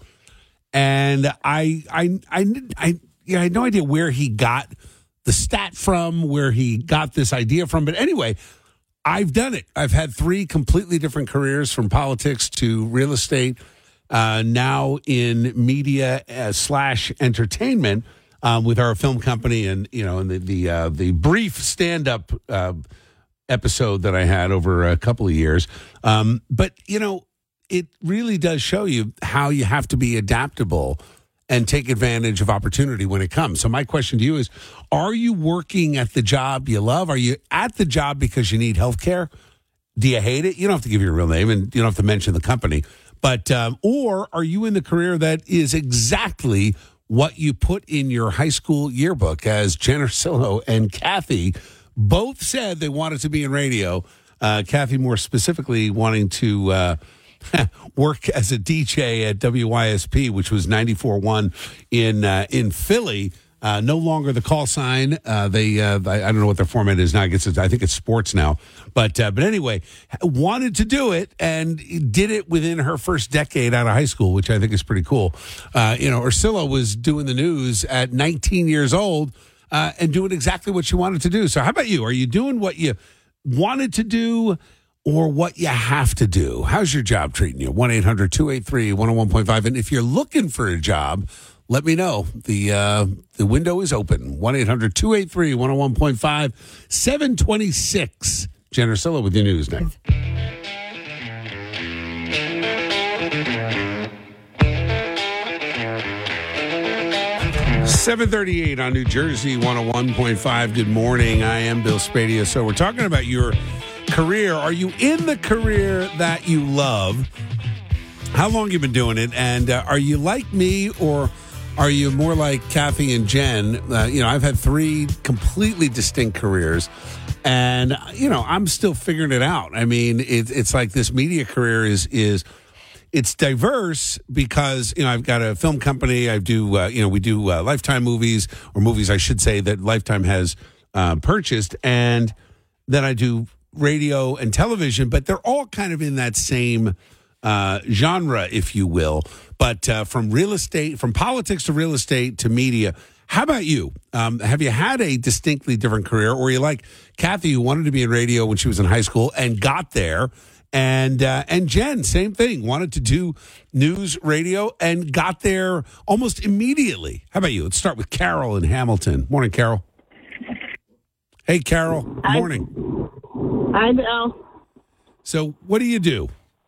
And I, I, I, I, yeah, I had no idea where he got the stat from, where he got this idea from. But anyway, I've done it. I've had three completely different careers, from politics to real estate, uh, now in media uh, slash entertainment um, with our film company, and you know, and the the uh, the brief stand up uh, episode that I had over a couple of years. Um, but you know, it really does show you how you have to be adaptable and take advantage of opportunity when it comes. So my question to you is, are you working at the job you love? Are you at the job because you need health care? Do you hate it? You don't have to give your real name, and you don't have to mention the company. But, um, or are you in the career that is exactly what you put in your high school yearbook? As Jen Ursillo and Kathy both said they wanted to be in radio. Uh, Kathy more specifically wanting to uh, work as a D J at W Y S P, which was ninety-four point one in uh, in Philly. Uh, no longer the call sign. Uh, they uh, I, I don't know what their format is now. I guess it's, I think it's sports now. But uh, but anyway, wanted to do it and did it within her first decade out of high school, which I think is pretty cool. Uh, you know, Ursillo was doing the news at nineteen years old uh, and doing exactly what she wanted to do. So how about you? Are you doing what you wanted to do, or what you have to do? How's your job treating you? one eight hundred two eight three one oh one point five. And if you're looking for a job, let me know. The uh, the window is open. one eight hundred two eight three one oh one point five. seven twenty-six. Jen Ursillo with your news next. seven thirty-eight on New Jersey one oh one point five. Good morning. I am Bill Spadia. So we're talking about your career. Are you in the career that you love? How long you been doing it? And uh, are you like me, or are you more like Kathy and Jen? Uh, you know, I've had three completely distinct careers, and you know, I'm still figuring it out. I mean, it, it's like this media career is is it's diverse because, you know, I've got a film company. I do, uh, you know, we do uh, Lifetime movies, or movies, I should say, that Lifetime has uh, purchased, and then I do radio and television. But they're all kind of in that same Uh, genre, if you will, but uh, from real estate, from politics to real estate to media. How about you? Um, have you had a distinctly different career, or are you like Kathy, who wanted to be in radio when she was in high school and got there, and uh, and Jen, same thing, wanted to do news radio and got there almost immediately? How about you? Let's start with Carol in Hamilton. Morning, Carol. Hey, Carol. Morning. Hi, Bill. So, what do you do?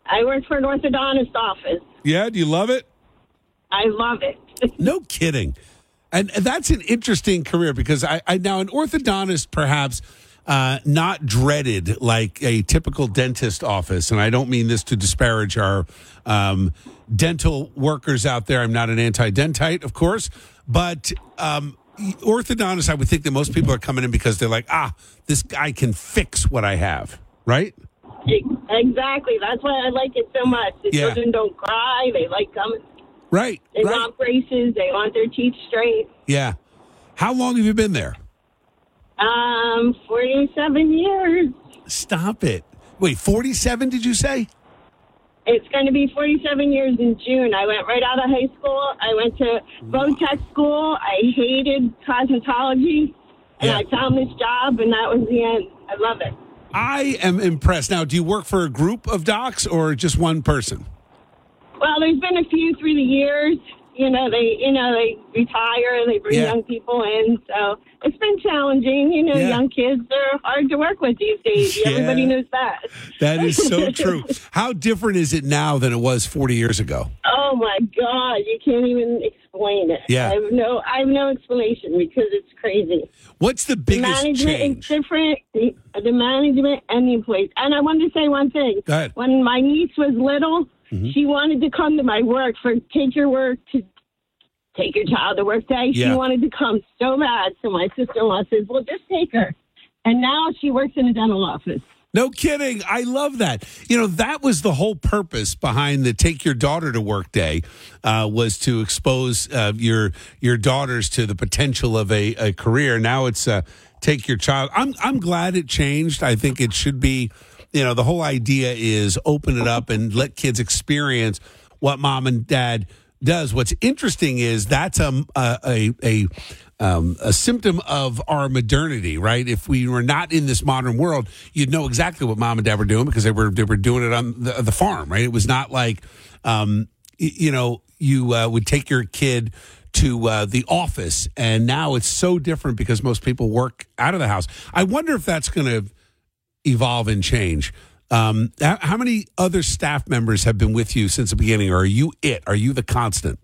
I work for an orthodontist office. Yeah, do you love it? I love it. No kidding. And, and that's an interesting career because I, I now an orthodontist perhaps uh, not dreaded like a typical dentist office, and I don't mean this to disparage our um, dental workers out there. I'm not an anti-dentite, of course, but um, orthodontist, I would think that most people are coming in because they're like, ah, this guy can fix what I have, right? Exactly. That's why I like it so much. The Yeah. children don't cry. They like coming. Right. They right. want braces. They want their teeth straight. Yeah. How long have you been there? Um, forty-seven years. Stop it. Wait, forty-seven, did you say? It's going to be forty-seven years in June. I went right out of high school. I went to Votech school. I hated cosmetology, and Yeah. I found this job, and that was the end. I love it. I am impressed. Now, do you work for a group of docs or just one person? Well, there's been a few through the years. You know, they you know they retire. They bring Yeah. young people in, so it's been challenging. You know, Yeah. young kids are hard to work with these days. Yeah. Everybody knows that. That is so true. How different is it now than it was forty years ago? Oh my God, you can't even explain it. Yeah. I have no, I have no explanation because it's crazy. What's the The biggest management change? is different. The, the management and the employees. And I wanted to say one thing. Go ahead. When my niece was little, Mm-hmm. she wanted to come to my work for take your work to take your child to work day. Yeah. She wanted to come so bad. So my sister-in-law says, "Well, just take her." And now she works in a dental office. No kidding. I love that. You know, that was the whole purpose behind the Take Your Daughter to Work Day, uh, was to expose uh, your your daughters to the potential of a, a career. Now it's uh, Take Your Child. I'm I'm glad it changed. I think it should be, you know, the whole idea is open it up and let kids experience what mom and dad does. What's interesting is that's a a a, um, a symptom of our modernity, right? If we were not in this modern world, you'd know exactly what mom and dad were doing because they were they were doing it on the, the farm, right? It was not like, um, y- you know, you uh, would take your kid to uh, the office, and now it's so different because most people work out of the house. I wonder if that's going to evolve and change. Um, how, how many other staff members have been with you since the beginning, or are you it? Are you the constant?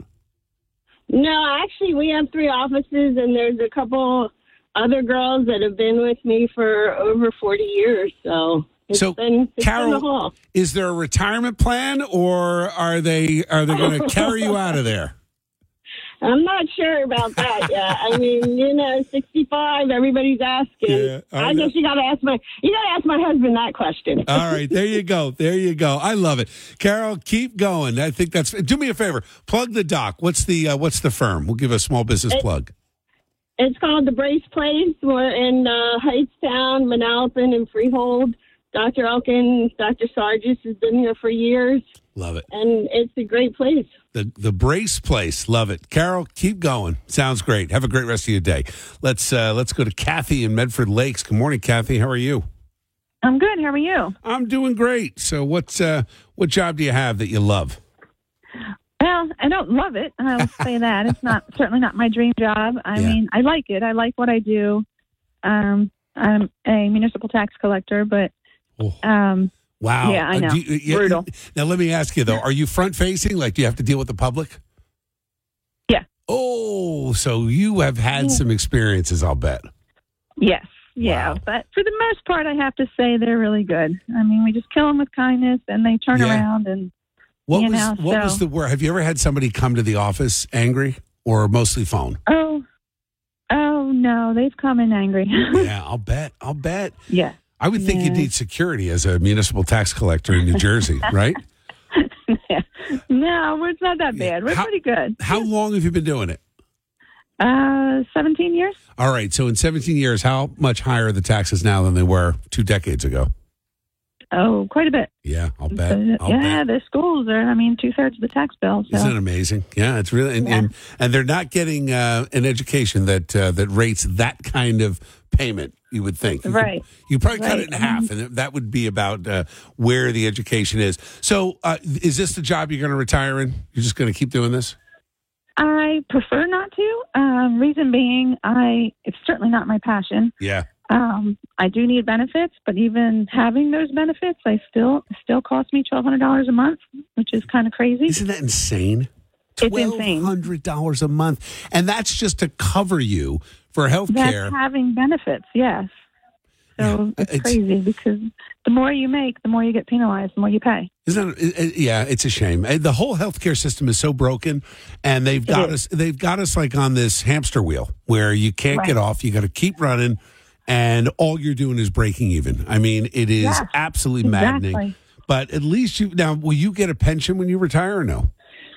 No, actually, we have three offices, and there's a couple other girls that have been with me for over forty years. So it's So, been, it's Carol, been the whole. is there a retirement plan, or are they are they going to carry you out of there? I'm not sure about that yet. I mean, you know, sixty-five, everybody's asking. Yeah, I I, know. guess you got to ask my you got to ask my husband that question. All right, there you go. There you go. I love it, Carol. Keep going. I think that's. Do me a favor. Plug the doc. What's the uh, What's the firm? We'll give a small business It- plug. It's called the Brace Place. We're in uh, Heightstown, Manalapan, and Freehold. Doctor Elkin, Doctor Sargis has been here for years, Love it. and it's a great place. The the Brace Place. Love it. Carol, keep going. Sounds great. Have a great rest of your day. Let's uh, let's go to Kathy in Medford Lakes. Good morning, Kathy. How are you? I'm good. How are you? I'm doing great. So what's uh, what job do you have that you love? Well, I don't love it. I'll say that. It's not certainly not my dream job. I Yeah. mean, I like it. I like what I do. Um, I'm a municipal tax collector, but Oh. um, Wow. Yeah, I Uh, know. do you- yeah, Brutal. Now let me ask you though: are you front facing? Like, do you have to deal with the public? Yeah. Oh, so you have had Yeah. some experiences, I'll bet. yes, yeah. Wow. But for the most part, I have to say they're really good. I mean, we just kill them with kindness, and they turn Yeah. around and What You was know, what was so- the word? Have you ever had somebody come to the office angry or mostly phone? oh, oh no, they've come in angry. Yeah, I'll bet. I'll bet. yeah. I would think you'd Yeah. need security as a municipal tax collector in New Jersey, right? No, it's not that bad. We're How- pretty good. How long have you been doing it? Uh, seventeen years. All right. So in seventeen years, how much higher are the taxes now than they were two decades ago? Oh, quite a bit. Yeah, I'll bet. But, I'll yeah, bet. the schools are, I mean, two thirds of the tax bill. So. Isn't it amazing? Yeah, it's really, and, Yeah. and, and they're not getting uh, an education that uh, that rates that kind of payment. You would think, you Right. Could, you probably cut Right. it in half, and that would be about uh, where the education is. So, uh, is this the job you're going to retire in? You're just going to keep doing this? I prefer not to. Um, reason being, I it's certainly not my passion. Yeah. Um, I do need benefits, but even having those benefits, I still still cost me twelve hundred dollars a month, which is kind of crazy. Isn't that insane? It's insane. twelve hundred dollars a month. And that's just to cover you for health care. That's having benefits, yes. So Yeah, it's, it's- crazy because the more you make, the more you get penalized, the more you pay. Isn't it, it- yeah, it's a shame. Uh, The whole healthcare system is so broken, and they've got is. us. They've got us like on this hamster wheel where you can't Right. get off. You got to keep running, and all you're doing is breaking even. I mean, it is Yeah, absolutely maddening. exactly. But at least you now. Will you get a pension when you retire or no?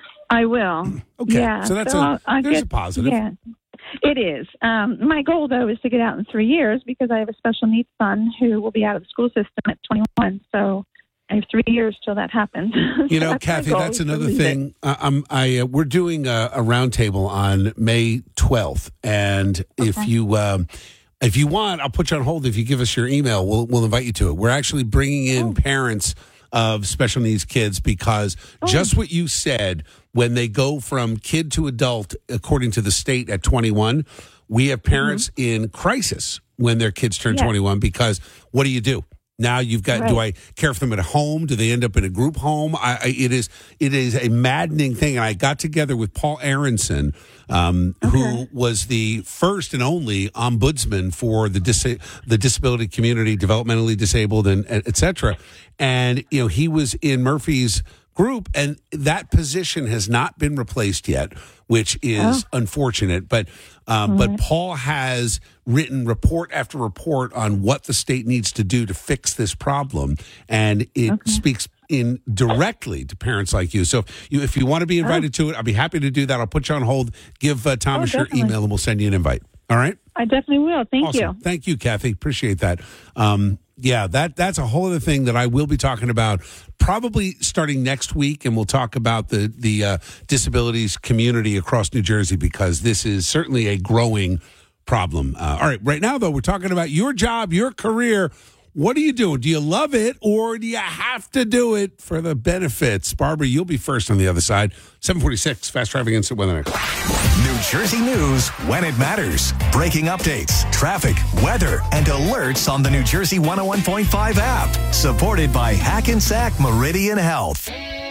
I will. Okay, Yeah, so that's a- I'll- I'll there's get- a positive. Yeah, it is. Um, my goal, though, is to get out in three years because I have a special needs son who will be out of the school system at twenty-one. So I have three years till that happens. You So know, that's my Kathy, goal, that's is to another leave it. thing. Uh, I'm, I uh, we're doing a, a roundtable on May twelfth, and if you um, if you want, I'll put you on hold. If you give us your email, we'll we'll invite you to it. We're actually bringing in Oh. parents of special needs kids because Oh. just what you said, when they go from kid to adult, according to the state at twenty-one, we have parents in crisis when their kids turn Mm-hmm. Yeah. twenty-one because what do you do? Now you've got. Do I Right. care for them at home? Do they end up in a group home? I, I, it is. It is a maddening thing. And I got together with Paul Aronson, um, who was the first and only ombudsman for the dis- the disability community, developmentally disabled, and et cetera. And you know, he was in Murphy's group, and that position has not been replaced yet, which is unfortunate. But um, but Paul has written report after report on what the state needs to do to fix this problem, and it speaks in directly to parents like you. So if you, if you want to be invited to it, I'll be happy to do that. I'll put you on hold. Give uh, Thomas your definitely. email, and we'll send you an invite. All right. I definitely will. Thank Awesome. you. Thank you, Kathy. Appreciate that. Um, yeah, that that's a whole other thing that I will be talking about probably starting next week, and we'll talk about the the uh, disabilities community across New Jersey because this is certainly a growing problem. Uh, all right, right now though, we're talking about your job, your career. What are you doing? Do you love it, or do you have to do it for the benefits? Barbara, you'll be first on the other side. seven forty-six, Fast Traffic Instant Weather next. New Jersey news when it matters. Breaking updates, traffic, weather, and alerts on the New Jersey one oh one point five app. Supported by Hackensack Meridian Health.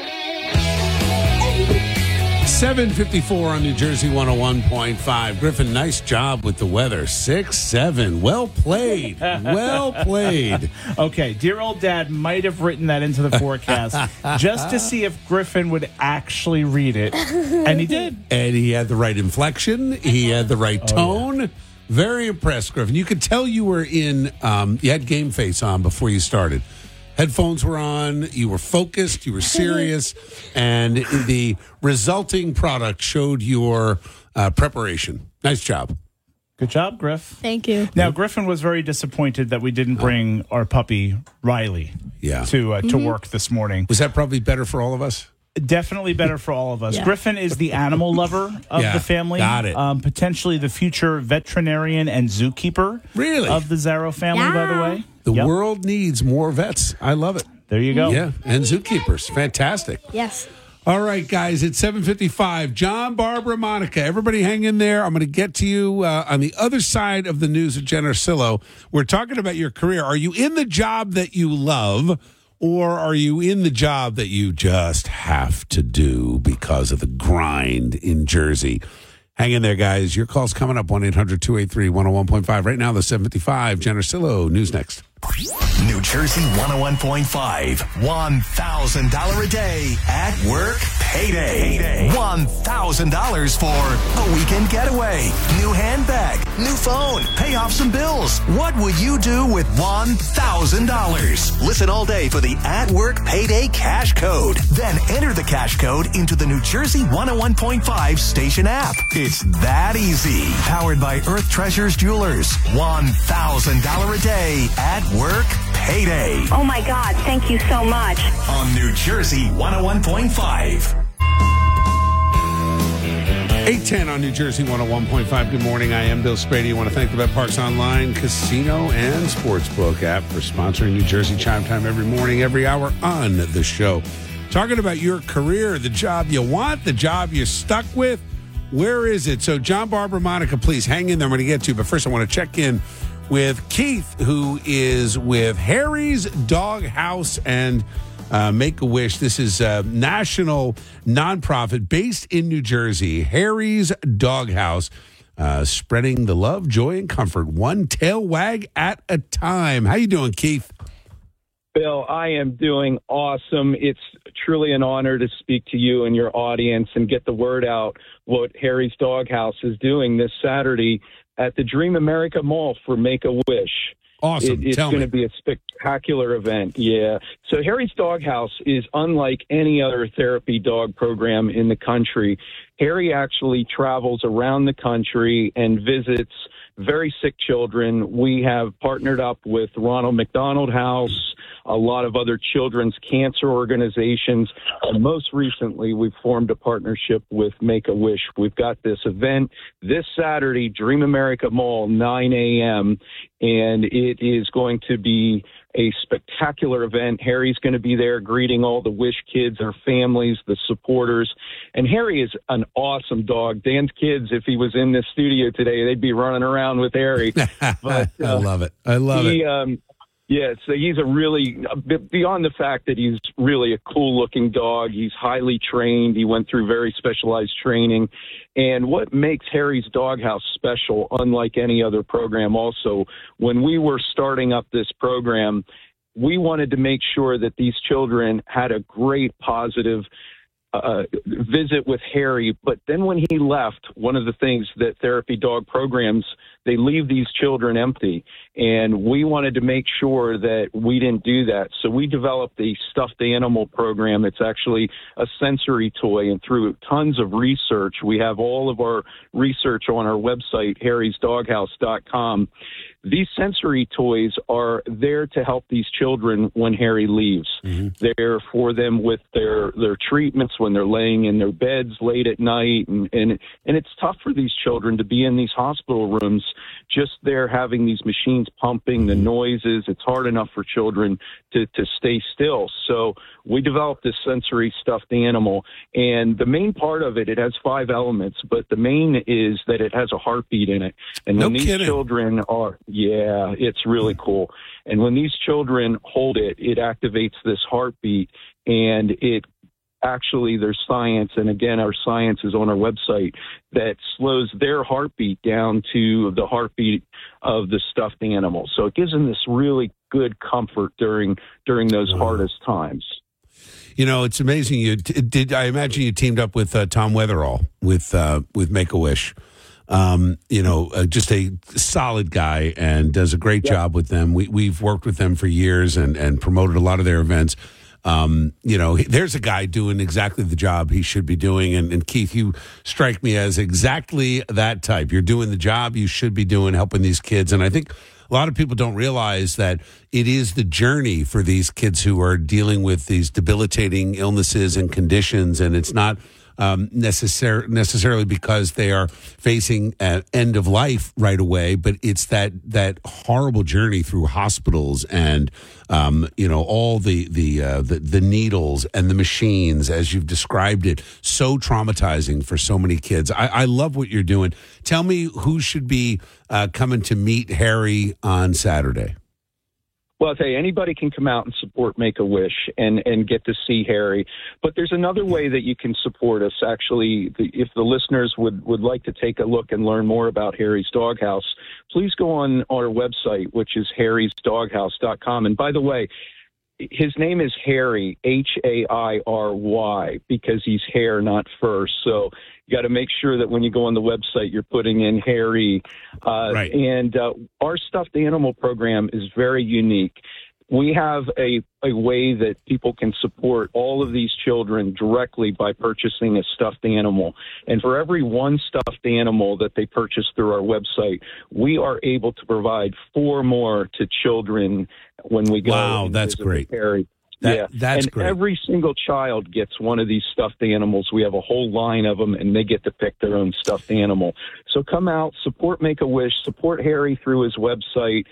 seven fifty-four on New Jersey one oh one point five. Griffin, nice job with the weather. six seven. Well played. Well played. Okay, dear old dad might have written that into the forecast just to see if Griffin would actually read it, and he did. And he had the right inflection. He had the right tone. Very impressed, Griffin. You could tell you were in, um, you had game face on before you started. Headphones were on, you were focused, you were serious, and the resulting product showed your uh, preparation. Nice job. Good job, Griff. Thank you. Now, Griffin was very disappointed that we didn't bring our puppy, Riley, Yeah. to uh, to work this morning. Was that probably better for all of us? Definitely better for all of us. Yeah. Griffin is the animal lover of Yeah, the family. got it. Um, potentially the future veterinarian and zookeeper Really? of the Zarrow family, by the Yeah. way. The Yep. world needs more vets. I love it. There you go. Yeah, and zookeepers. Fantastic. Yes. All right, guys, it's seven fifty-five. John, Barbara, Monica, everybody hang in there. I'm going to get to you uh, on the other side of the news of Jen Arcillo. We're talking about your career. Are you in the job that you love, or are you in the job that you just have to do because of the grind in Jersey? Hang in there, guys. Your call's coming up, one eight hundred two eight three one oh one point five. Right now, the seven fifty-five. Jen Arcillo, news next. New Jersey one oh one point five. one thousand dollars a day at work payday. one thousand dollars for a weekend getaway, new handbag, new phone, pay off some bills. What would you do with one thousand dollars? Listen all day for the at work payday cash code. Then enter the cash code into the New Jersey one oh one point five station app. It's that easy. Powered by Earth Treasures Jewelers. one thousand dollars a day at work payday. Oh my God, thank you so much. On New Jersey one oh one point five. eight ten on New Jersey one oh one point five. Good morning. I am Bill Spady. I want to thank the Bet Parks Online Casino and Sportsbook app for sponsoring New Jersey Chime Time every morning, every hour on the show. Talking about your career, the job you want, the job you're stuck with. Where is it? So, John, Barbara, Monica, please hang in there. I'm going to get to you. But first, I want to check in with Keith, who is with Harry's Dog House and uh, Make-A-Wish. This is a national nonprofit based in New Jersey, Harry's Dog House, uh, spreading the love, joy, and comfort, one tail wag at a time. How you doing, Keith? Bill, I am doing awesome. It's truly an honor to speak to you and your audience and get the word out what Harry's Dog House is doing this Saturday at the Dream America Mall for Make-A-Wish. Awesome. It, it's Tell going me. to be a spectacular event. Yeah. So Harry's Dog House is unlike any other therapy dog program in the country. Harry actually travels around the country and visits very sick children. We have partnered up with Ronald McDonald House, a lot of other children's cancer organizations. And most recently, we've formed a partnership with Make-A-Wish. We've got this event this Saturday, Dream America Mall, nine a.m., and it is going to be a spectacular event. Harry's going to be there greeting all the Wish kids, their families, the supporters. And Harry is an awesome dog. Dan's kids, if he was in this studio today, they'd be running around with Harry. But, uh, I love it. I love he, it. Um, yeah, so he's a really, beyond the fact that he's really a cool-looking dog, he's highly trained. He went through very specialized training. And what makes Harry's Dog House special, unlike any other program also, when we were starting up this program, we wanted to make sure that these children had a great positive Uh, visit with Harry. But then when he left, one of the things that therapy dog programs, they leave these children empty. And we wanted to make sure that we didn't do that. So we developed a stuffed animal program. It's actually a sensory toy. And through tons of research, we have all of our research on our website, harrys dog house dot com. These sensory toys are there to help these children when Harry leaves. Mm-hmm. They're for them with their, their treatments when they're laying in their beds late at night. And, and, and it's tough for these children to be in these hospital rooms just there having these machines pumping, the noises. It's hard enough for children to, to stay still. So we developed this sensory stuffed animal. And the main part of it, it has five elements, but the main is that it has a heartbeat in it. And No when these kidding. children are... Yeah, it's really cool. And when these children hold it, it activates this heartbeat, and it actually, there's science, and again, our science is on our website, that slows their heartbeat down to the heartbeat of the stuffed animal. So it gives them this really good comfort during during those hardest times. You know, it's amazing. You t- did. I imagine you teamed up with uh, Tom Weatherall with uh, with Make-A-Wish. Um, you know, uh, just a solid guy and does a great yeah. job with them. We, we've worked with them for years and, and promoted a lot of their events. Um, you know, there's a guy doing exactly the job he should be doing. And, and Keith, you strike me as exactly that type. You're doing the job you should be doing, helping these kids. And I think a lot of people don't realize that it is the journey for these kids who are dealing with these debilitating illnesses and conditions. And it's not Um, necessar- necessarily because they are facing an end of life right away, but it's that that horrible journey through hospitals and um, you know all the the, uh, the the needles and the machines, as you've described it, so traumatizing for so many kids. I, I love what you're doing. Tell me who should be uh, coming to meet Harry on Saturday. Well, I'll tell you, anybody can come out and support Make-A-Wish and, and get to see Harry. But there's another way that you can support us. Actually, the, if the listeners would, would like to take a look and learn more about Harry's Dog House, please go on our website, which is harrys dog house dot com. And by the way, his name is Harry, H A I R Y, because he's hair, not fur. So you got to make sure that when you go on the website, you're putting in Harry. Uh, right. And uh, our stuffed animal program is very unique. We have a, a way that people can support all of these children directly by purchasing a stuffed animal. And for every one stuffed animal that they purchase through our website, we are able to provide four more to children when we go. Wow, that's great. Harry. That, yeah, that's and great. Every single child gets one of these stuffed animals. We have a whole line of them, and they get to pick their own stuffed animal. So come out, support Make-A-Wish, support Harry through his website.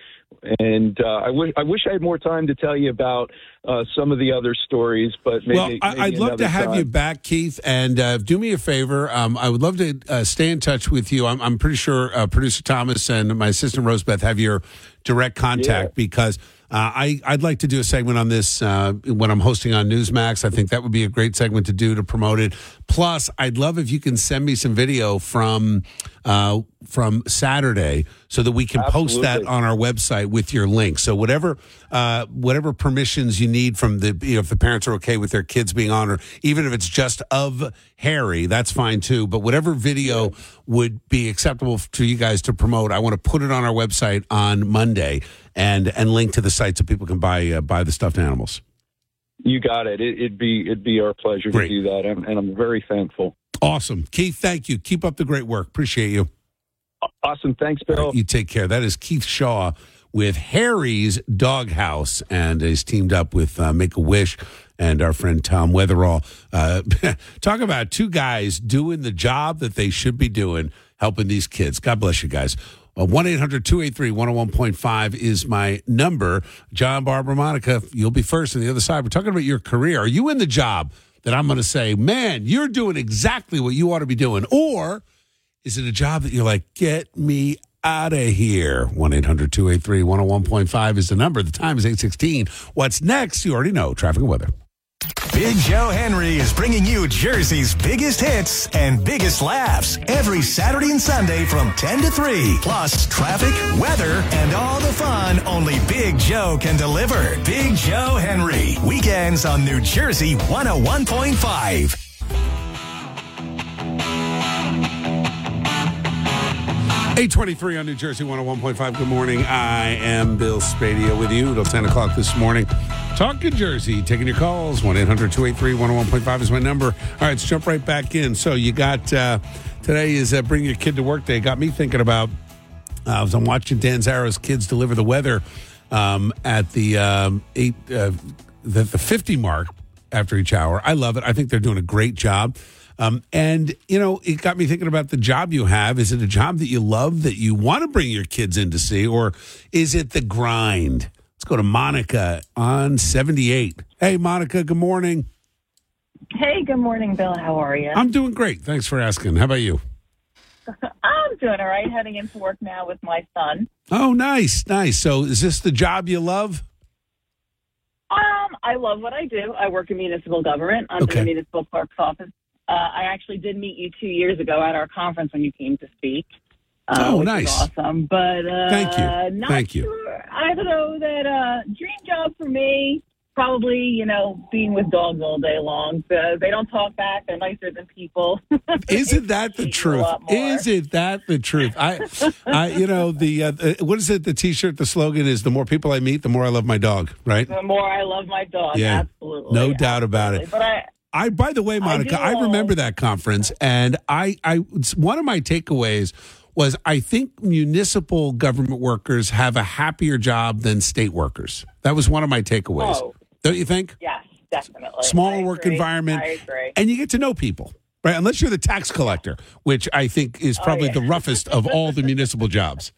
And uh, I wish I wish I had more time to tell you about uh, some of the other stories, but maybe, well, I, maybe I'd love to another have time. you back, Keith, and uh, do me a favor. Um, I would love to uh, stay in touch with you. I'm, I'm pretty sure uh, producer Thomas and my assistant Rosebeth have your direct contact Yeah. because uh, I, I'd like to do a segment on this uh, when I'm hosting on Newsmax. I think that would be a great segment to do to promote it. Plus, I'd love if you can send me some video from uh, from Saturday so that we can post that Absolutely. on our website with your link. So whatever uh, whatever permissions you need from the, you know, if the parents are okay with their kids being on, or even if it's just of Harry, that's fine too. But whatever video would be acceptable to you guys to promote, I want to put it on our website on Monday and and link to the site so people can buy uh, buy the stuffed animals. You got it. it. It'd be it'd be our pleasure Great. to do that, and, and I'm very thankful. Awesome, Keith. Thank you. Keep up the great work. Appreciate you. Awesome. Thanks, Bill. All right, you take care. That is Keith Shaw with Harry's Doghouse, and he's teamed up with uh, Make a Wish and our friend Tom Weatherall. Uh, talk about two guys doing the job that they should be doing, helping these kids. God bless you guys. Uh, one eight hundred two eight three one oh one point five is my number. John, Barbara, Monica, you'll be first on the other side. We're talking about your career. Are you in the job that I'm going to say, man, you're doing exactly what you ought to be doing? Or is it a job that you're like, get me out of here? one eight hundred two eight three one oh one point five is the number. The time is eight sixteen. What's next? You already know. Traffic and weather. Big Joe Henry is bringing you Jersey's biggest hits and biggest laughs every Saturday and Sunday from ten to three. Plus traffic, weather, and all the fun only Big Joe can deliver. Big Joe Henry. Weekends on New Jersey one oh one point five. eight twenty-three on New Jersey one oh one point five. Good morning. I am Bill Spadia with you until ten o'clock this morning. Talking Jersey, taking your calls. one eight hundred two eight three one oh one point five is my number. All right, let's jump right back in. So you got, uh, today is uh, Bring Your Kid to Work Day. Got me thinking about, uh, as I'm watching Dan Zaro's kids deliver the weather um, at the um, eight, uh, the, the fifty mark after each hour. I love it. I think they're doing a great job. Um, and, you know, it got me thinking about the job you have. Is it a job that you love, that you want to bring your kids in to see, or is it the grind? Let's go to Monica on seventy-eight. Hey, Monica, good morning. Hey, good morning, Bill. How are you? I'm doing great. Thanks for asking. How about you? I'm doing all right. Heading into work now with my son. Oh, nice, nice. So is this the job you love? Um, I love what I do. I work in municipal government under Okay. the municipal clerk's office. Uh, I actually did meet you two years ago at our conference when you came to speak. Uh, Oh, which nice. was awesome. But uh, Thank you. Not Thank you. Sure. I don't know that uh, dream job for me. Probably, you know, being with dogs all day long. Uh, they don't talk back. They're nicer than people. Isn't that the Appreciate you a truth? lot more. Is it that the truth? I, I, you know, the uh, uh, what is it? The T-shirt, the slogan is: "The more people I meet, the more I love my dog." Right? The more I love my dog. Yeah. Absolutely. No doubt about it. But I, I, by the way, Monica, I, do, remember that conference, and I, I, one of my takeaways was I think municipal government workers have a happier job than state workers. That was one of my takeaways. Oh. Don't you think? yes, definitely. Smaller I work agree. environment, I agree. and you get to know people, right? Unless you're the tax collector, which I think is probably Oh, yeah. the roughest of all the municipal jobs.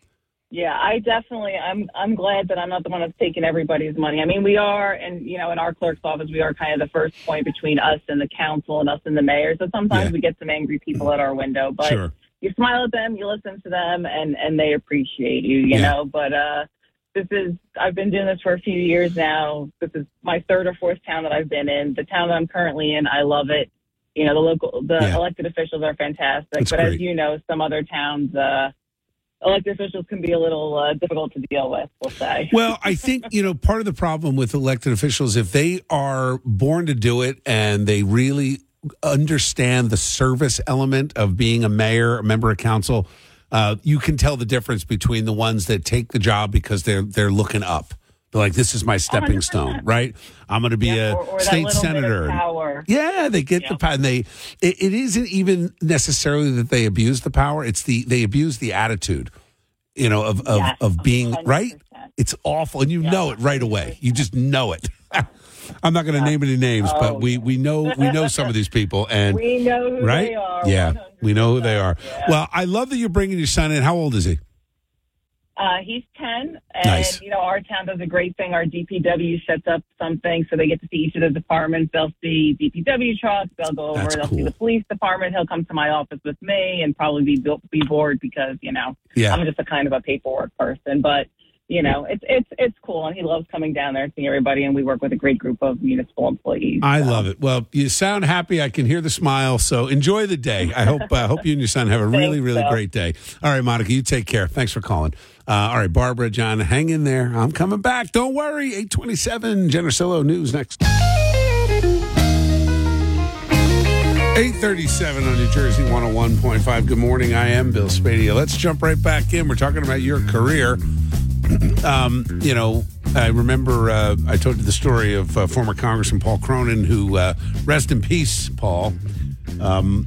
Yeah, I definitely. I'm. I'm glad that I'm not the one that's taking everybody's money. I mean, we are, and you know, in our clerk's office, we are kind of the first point between us and the council and us and the mayor. So sometimes Yeah. we get some angry people at our window, but Sure. you smile at them, you listen to them, and and they appreciate you. You Yeah. know, but uh, this is. I've been doing this for a few years now. This is my third or fourth town that I've been in. The town that I'm currently in, I love it. You know, the local, the Yeah. elected officials are fantastic. That's but great. as you know, some other towns. Uh, Elected officials can be a little uh, difficult to deal with, we'll say. Well, I think, you know, part of the problem with elected officials, if they are born to do it and they really understand the service element of being a mayor, a member of council, uh, you can tell the difference between the ones that take the job because they're they're looking up. They're like, this is my stepping one hundred stone, percent. right? I'm going to be Yeah, a or- or that state little bit of senator. power. Yeah, they get the power. And they, it, it isn't even necessarily that they abuse the power. It's the they abuse the attitude, you know, of of, Yes, of being one hundred right. percent. It's awful, and you know it right away. You just know it. I'm not going to name any names, Oh, but we, we know we know some of these people, and We know who right, they are. yeah, one hundred percent. we know who they are. Yeah. Well, I love that you're bringing your son in. How old is he? Uh, he's ten, and Nice. you know our town does a great thing. Our D P W sets up something so they get to see each of the departments. They'll see D P W trucks. They'll go over. That's they'll cool. see the police department. He'll come to my office with me and probably be be bored because you know Yeah. I'm just a kind of a paperwork person. But you know it's it's it's cool, and he loves coming down there and seeing everybody. And we work with a great group of municipal employees. I love it. Well, you sound happy. I can hear the smile. So enjoy the day. I hope uh, hope you and your son have a really, Thanks, really Bill. great day. All right, Monica, you take care. Thanks for calling. Uh, all right, Barbara, John, hang in there. I'm coming back. Don't worry. eight twenty-seven, Jen Ursillo News next. eight thirty-seven on New Jersey one oh one point five. Good morning. I am Bill Spadia. Let's jump right back in. We're talking about your career. Um, you know, I remember uh, I told you the story of uh, former Congressman Paul Cronin, who, uh, rest in peace, Paul. Um,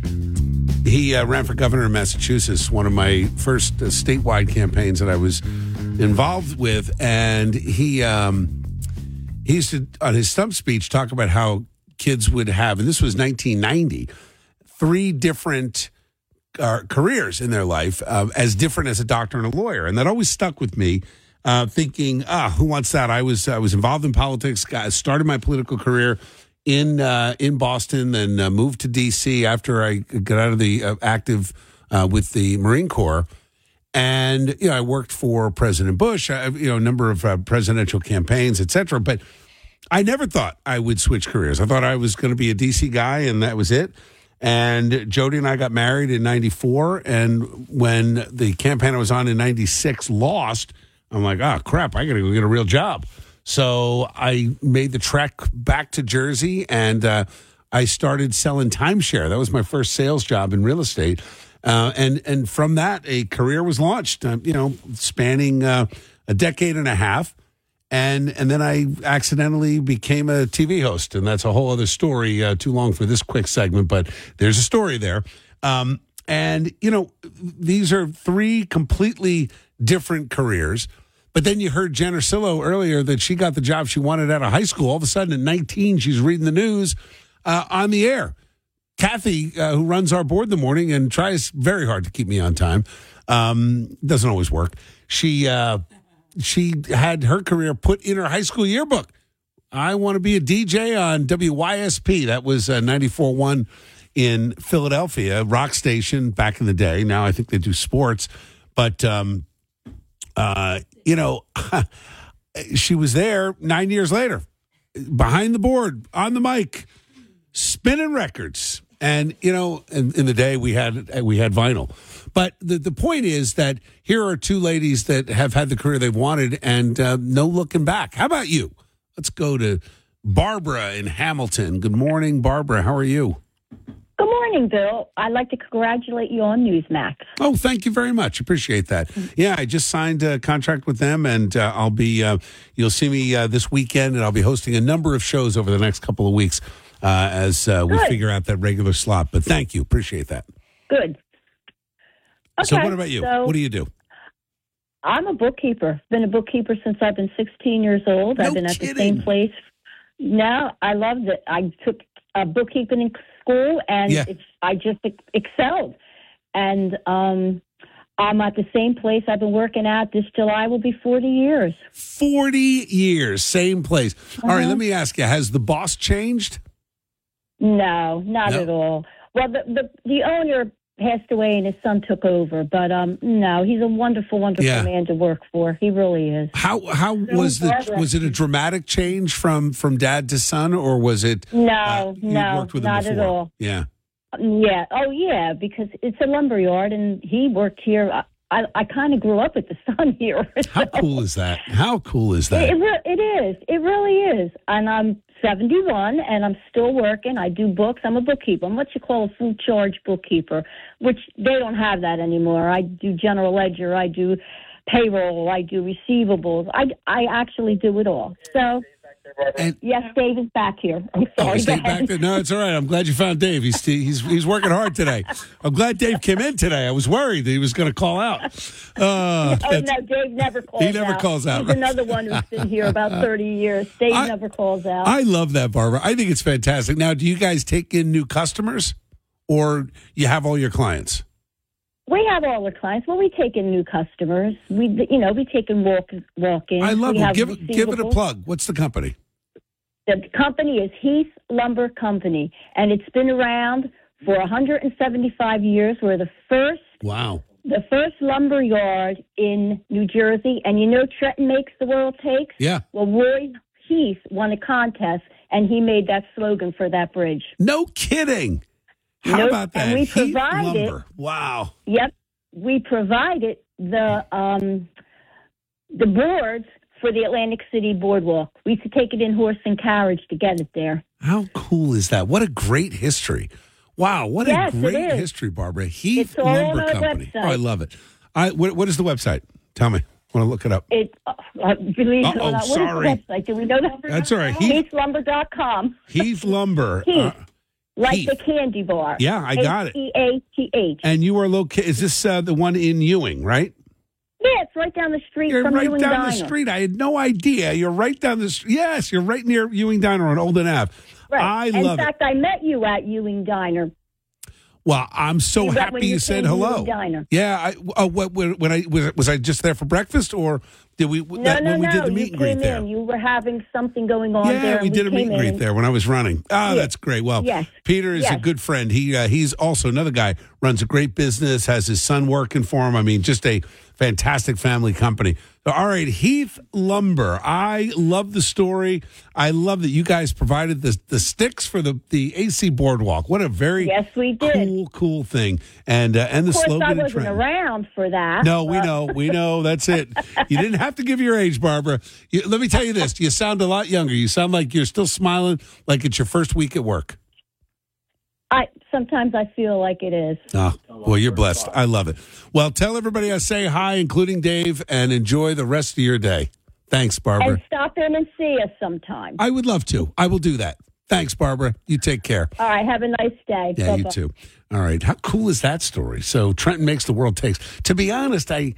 he uh, ran for governor in Massachusetts, one of my first uh, statewide campaigns that I was involved with. And he, um, he used to, on his stump speech, talk about how kids would have, and this was nineteen ninety, three different uh, careers in their life, uh, as different as a doctor and a lawyer. And that always stuck with me. Uh, thinking, ah, who wants that? I was I was involved in politics. Got, started my political career in uh, in Boston, then uh, moved to D C after I got out of the uh, active uh, with the Marine Corps, and you know I worked for President Bush. I, you know, a number of uh, presidential campaigns, et cetera. But I never thought I would switch careers. I thought I was going to be a D C guy, and that was it. And Jody and I got married in ninety-four, and when the campaign I was on in ninety-six lost, I'm like, oh, crap, I got to go get a real job. So I made the trek back to Jersey, and uh, I started selling timeshare. That was my first sales job in real estate. Uh, and and from that, a career was launched, uh, you know, spanning uh, a decade and a half. And and then I accidentally became a T V host, and that's a whole other story, uh, too long for this quick segment, but there's a story there. Um, and, you know, these are three completely different careers. But then you heard Jen Ursillo earlier that she got the job she wanted out of high school. All of a sudden at nineteen, she's reading the news uh, on the air. Kathy, uh, who runs our board in the morning and tries very hard to keep me on time, um, doesn't always work. She uh, she had her career put in her high school yearbook. I want to be a D J on W Y S P. That was uh, ninety-four point one in Philadelphia, rock station back in the day. Now I think they do sports. But, um, uh, you know, she was there nine years later, behind the board, on the mic, spinning records. And, you know, in, in the day we had we had vinyl. But the, the point is that here are two ladies that have had the career they've wanted and uh, no looking back. How about you? Let's go to Barbara in Hamilton. Good morning, Barbara. How are you? Good morning, Bill. I'd like to congratulate you on Newsmax. Oh, thank you very much. Appreciate that. Yeah, I just signed a contract with them, and uh, I'll be, uh, you'll see me uh, this weekend, and I'll be hosting a number of shows over the next couple of weeks uh, as uh, we Good. figure out that regular slot. But thank you. Appreciate that. Good. Okay, so what about you? so What do you do? I'm a bookkeeper. Been a bookkeeper since I've been sixteen years old. No I've been at kidding. the same place. No, I loved it. I took uh, bookkeeping in school, and Yeah. it's, I just ex- excelled. And um, I'm at the same place I've been working at. This July will be forty years. forty years, same place. All right, Uh-huh. let me ask you, has the boss changed? No, not No? at all. Well, the, the the owner passed away and his son took over, but um, no, he's a wonderful, wonderful Yeah. man to work for. He really is. How how was the Barbara. was it a dramatic change from from dad to son, or was it No, uh, you no, worked with him not at before? all. Yeah. Yeah. Oh, yeah, because it's a lumber yard, and he worked here. I, I, I kind of grew up with the son here. How cool is that? How cool is It, that? it, re- it is. It really is. And I'm seventy-one, and I'm still working. I do books. I'm a bookkeeper. I'm what you call a full charge bookkeeper, which they don't have that anymore. I do general ledger. I do payroll. I do receivables. I, I actually do it all. So, And- yes, Dave is back here. I'm Oh, sorry. he Go stayed ahead. back there. No, it's all right. I'm glad you found Dave. He's he's he's working hard today. I'm glad Dave came in today. I was worried that he was going to call out. Uh, Oh, that's- no, Dave never calls out. He never calls out, He's right? another one who's been here about thirty years. Dave I- never calls out. I love that, Barbara. I think it's fantastic. Now, do you guys take in new customers, or you have all your clients? We have all the clients. Well, we take in new customers. We, you know, we take in walk walk in. I love we it. have Give, give it a receivables. plug. What's the company? The company is Heath Lumber Company, and it's been around for one hundred seventy-five years. We're the first, Wow. the first lumber yard in New Jersey. And you know, Trenton makes the world takes. Yeah. Well, Roy Heath won a contest, and he made that slogan for that bridge. No kidding. How Nope. about that? And we Heath provided. Lumber. Wow. Yep, we provided the um, the boards for the Atlantic City Boardwalk. We used to take it in horse and carriage to get it there. How cool is that? What a great history. Wow, what Yes, a it great is. history, Barbara. Heath It's all on Lumber our Company. website. Oh, I love it. I, what, what is the website? Tell me. I want to look it up. It, uh, uh, believe it Uh-oh, or not, sorry. what is the website? Do we know that? That's all right. Heath, heath lumber dot com. Heath Lumber. Heath, Uh, like Heath. the candy bar. Yeah, I got it. H E A T H. and you are located, is this uh, the one in Ewing, right? Yeah, it's right down the street You're from right Ewing down Diner. the street. I had no idea. You're right down the street. Yes, you're right near Ewing Diner on Olden Ave. Right. I In love it. fact, I met you at Ewing Diner. Well, I'm so You got- happy when you, you said came to hello. the diner. Yeah, I, uh, what, when when I was, was I just there for breakfast, or did we No, that, no, when we no. did the you meet and came greet there? in. You were having something going on Yeah, there. we and did a meet came and greet in. there when I was running. Oh, Yeah. that's great. Well, Yes. Peter is a Yes. good friend. He uh, he's also another guy, runs a great business, has his son working for him. I mean, just a fantastic family company. So, all right, Heath Lumber. I love the story. I love that you guys provided the the sticks for the, the A C Boardwalk. What a very Yes, we did. cool, cool thing. And uh, and the Of course, slogan I in wasn't Trenton. around for that. No, we but- know. We know. That's it. You didn't have to give your age, Barbara. You, let me tell you this. You sound a lot younger. You sound like you're still smiling like it's your first week at work. I sometimes I feel like it is. Oh, well, you're blessed. I love it. Well, tell everybody I say hi, including Dave, and enjoy the rest of your day. Thanks, Barbara. And stop in and see us sometime. I would love to. I will do that. Thanks, Barbara. You take care. All right. Have a nice day. Yeah, you Bye-bye. too. All right. How cool is that story? So Trenton makes the world takes. To be honest, I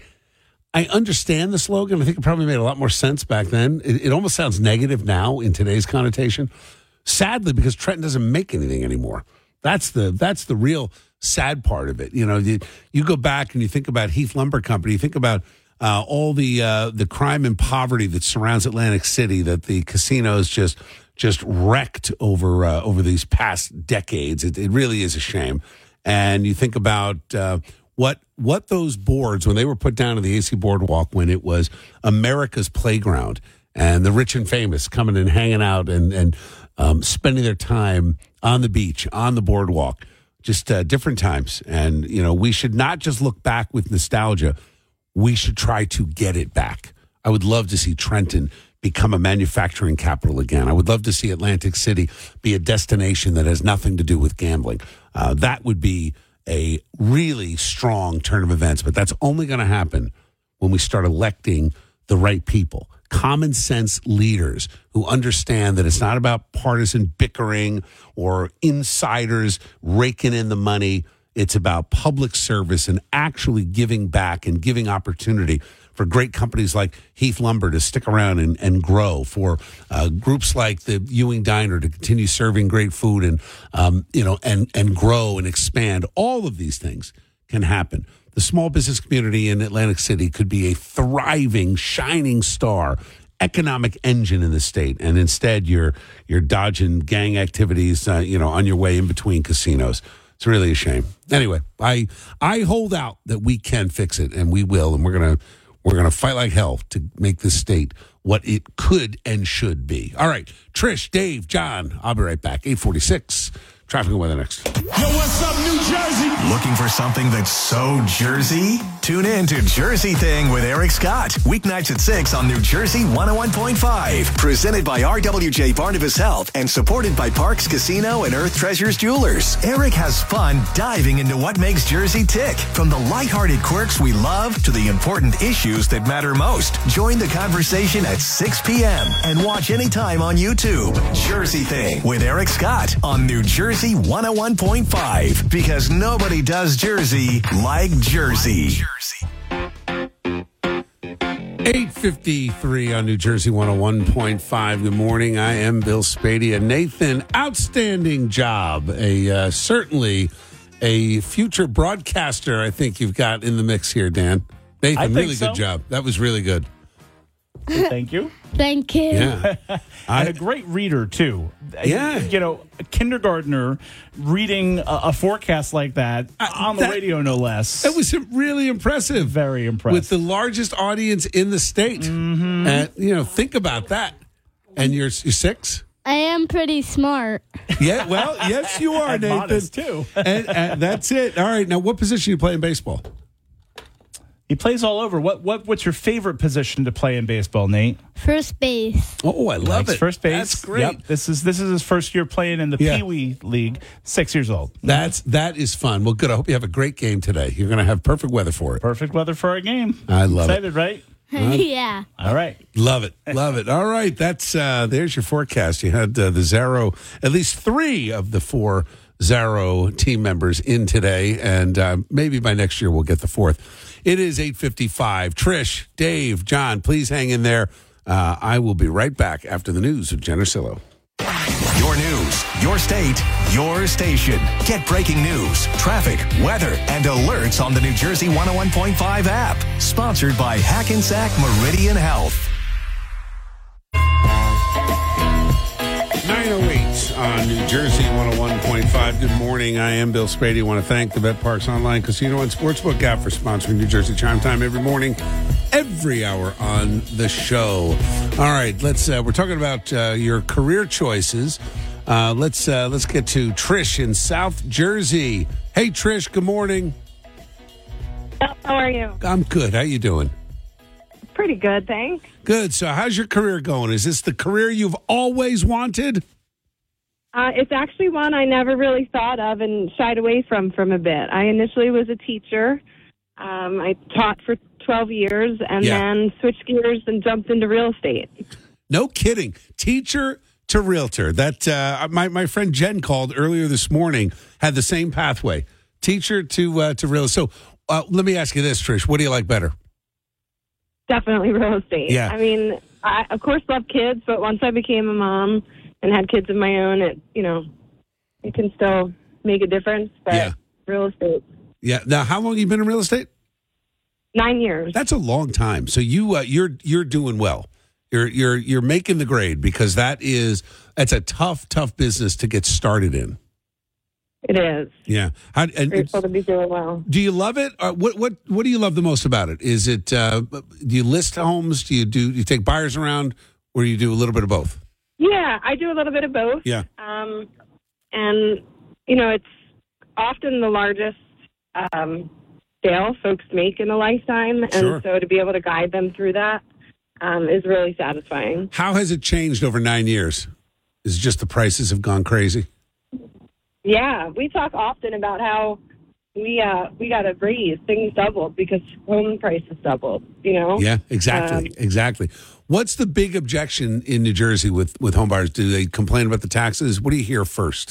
I understand the slogan. I think it probably made a lot more sense back then. It, it almost sounds negative now in today's connotation. Sadly, because Trenton doesn't make anything anymore. That's the that's the real sad part of it. You know, you, you go back and you think about Heath Lumber Company. You think about uh, all the uh, the crime and poverty that surrounds Atlantic City, that the casinos just just wrecked over uh, over these past decades. It, it really is a shame. And you think about uh, what what those boards, when they were put down to the A C Boardwalk, when it was America's playground, and the rich and famous coming and hanging out and and um, spending their time on the beach, on the boardwalk, just uh, different times. And you know, we should not just look back with nostalgia. We should try to get it back. I would love to see Trenton become a manufacturing capital again. I would love to see Atlantic City be a destination that has nothing to do with gambling. Uh, that would be a really strong turn of events, but that's only going to happen when we start electing the right people, common sense leaders who understand that it's not about partisan bickering or insiders raking in the money. It's about public service and actually giving back and giving opportunity for great companies like Heath Lumber to stick around and, and grow, for uh, groups like the Ewing Diner to continue serving great food and, um, you know, and, and grow and expand. All of these things can happen. The small business community in Atlantic City could be a thriving, shining star, economic engine in the state. And instead, you're, you're dodging gang activities, uh, you know, on your way in between casinos. It's really a shame. Anyway, I I hold out that we can fix it, and we will, and we're gonna we're gonna fight like hell to make this state what it could and should be. All right, Trish, Dave, John, I'll be right back. eight forty-six. Traffic and weather next. Yo, what's up, New Jersey? Looking for something that's so Jersey? Tune in to Jersey Thing with Eric Scott. Weeknights at six on New Jersey one oh one point five. Presented by R W J Barnabas Health and supported by Parks Casino and Earth Treasures Jewelers. Eric has fun diving into what makes Jersey tick. From the lighthearted quirks we love to the important issues that matter most. Join the conversation at six p.m. and watch anytime on YouTube. Jersey Thing with Eric Scott on New Jersey one oh one point five, because nobody does Jersey like Jersey. eight fifty-three on New Jersey one oh one point five. Good morning. I am Bill Spadea. Nathan, outstanding job. A uh, certainly a future broadcaster, I think you've got in the mix here, Dan. Nathan, I think really so. good job. That was really good. Thank you. Thank you. Yeah. And a great reader, too. Yeah. You know, a kindergartner reading a, a forecast like that on the that- radio, no less. That was really impressive. Very impressive. With the largest audience in the state. Mm-hmm. And, you know, think about that. And you're, you're six? I am pretty smart. Yeah, well, yes, you are, And Nathan. modest, too. and, and that's it. All right. Now, what position do you play in baseball? He plays all over. What what what's your favorite position to play in baseball, Nate? First base. Oh, I love Likes it. First base. That's great. Yep. This is this is his first year playing in the Yeah. Pee Wee League. Six years old. That's that is fun. Well, good. I hope you have a great game today. You're going to have perfect weather for it. Perfect weather for our game. I love Excited, it. right? Yeah. All right. Love it. Love it. All right. That's uh, there's your forecast. You had uh, the Zarro, at least three of the four Zarro team members in today, and uh, maybe by next year we'll get the fourth. It is eight fifty-five. Trish, Dave, John, please hang in there. Uh, I will be right back after the news with Jen Ursillo. Your news, your state, your station. Get breaking news, traffic, weather, and alerts on the New Jersey one oh one point five app. Sponsored by Hackensack Meridian Health. nine oh eight on New Jersey one oh one point five. Good morning. I am Bill Spady. I want to thank the Bet Parks Online Casino and Sportsbook app for sponsoring New Jersey Chime Time every morning, every hour on the show. All right, let's. Uh, we're talking about uh, your career choices. Uh, let's uh, let's get to Trish in South Jersey. Hey, Trish. Good morning. How are you? I'm good. How you doing? Pretty good, thanks. Good. So, how's your career going? Is this the career you've always wanted? Uh, it's actually one I never really thought of and shied away from from a bit. I initially was a teacher. Um, I taught for twelve years and Yeah. then switched gears and jumped into real estate. No kidding. Teacher to realtor. That uh, my my friend Jen called earlier this morning. Had the same pathway. Teacher to uh, to real. So uh, let me ask you this, Trish. What do you like better? Definitely real estate. Yeah. I mean, I, of course, love kids, but once I became a mom and had kids of my own, it, you know, it can still make a difference, but Yeah. real estate, Yeah. Now, how long you been in real estate? nine years. That's a long time. So you uh, you're you're doing well. You're you're you're making the grade because that is that's a tough tough business to get started in. It is. Yeah. How, and Grateful to be doing well. do you love it? Or what what what do you love the most about it? Is it uh, do you list homes? Do you do you take buyers around, or do you do a little bit of both? Yeah, I do a little bit of both. Yeah. Um, and, you know, it's often the largest um, sale folks make in a lifetime. And Sure. so to be able to guide them through that um, is really satisfying. How has it changed over nine years? Is it just the prices have gone crazy? Yeah, we talk often about how we uh, we got a raise. Things doubled because home prices doubled, you know? Yeah, exactly, Um, exactly. What's the big objection in New Jersey with, with home buyers? Do they complain about the taxes? What do you hear first?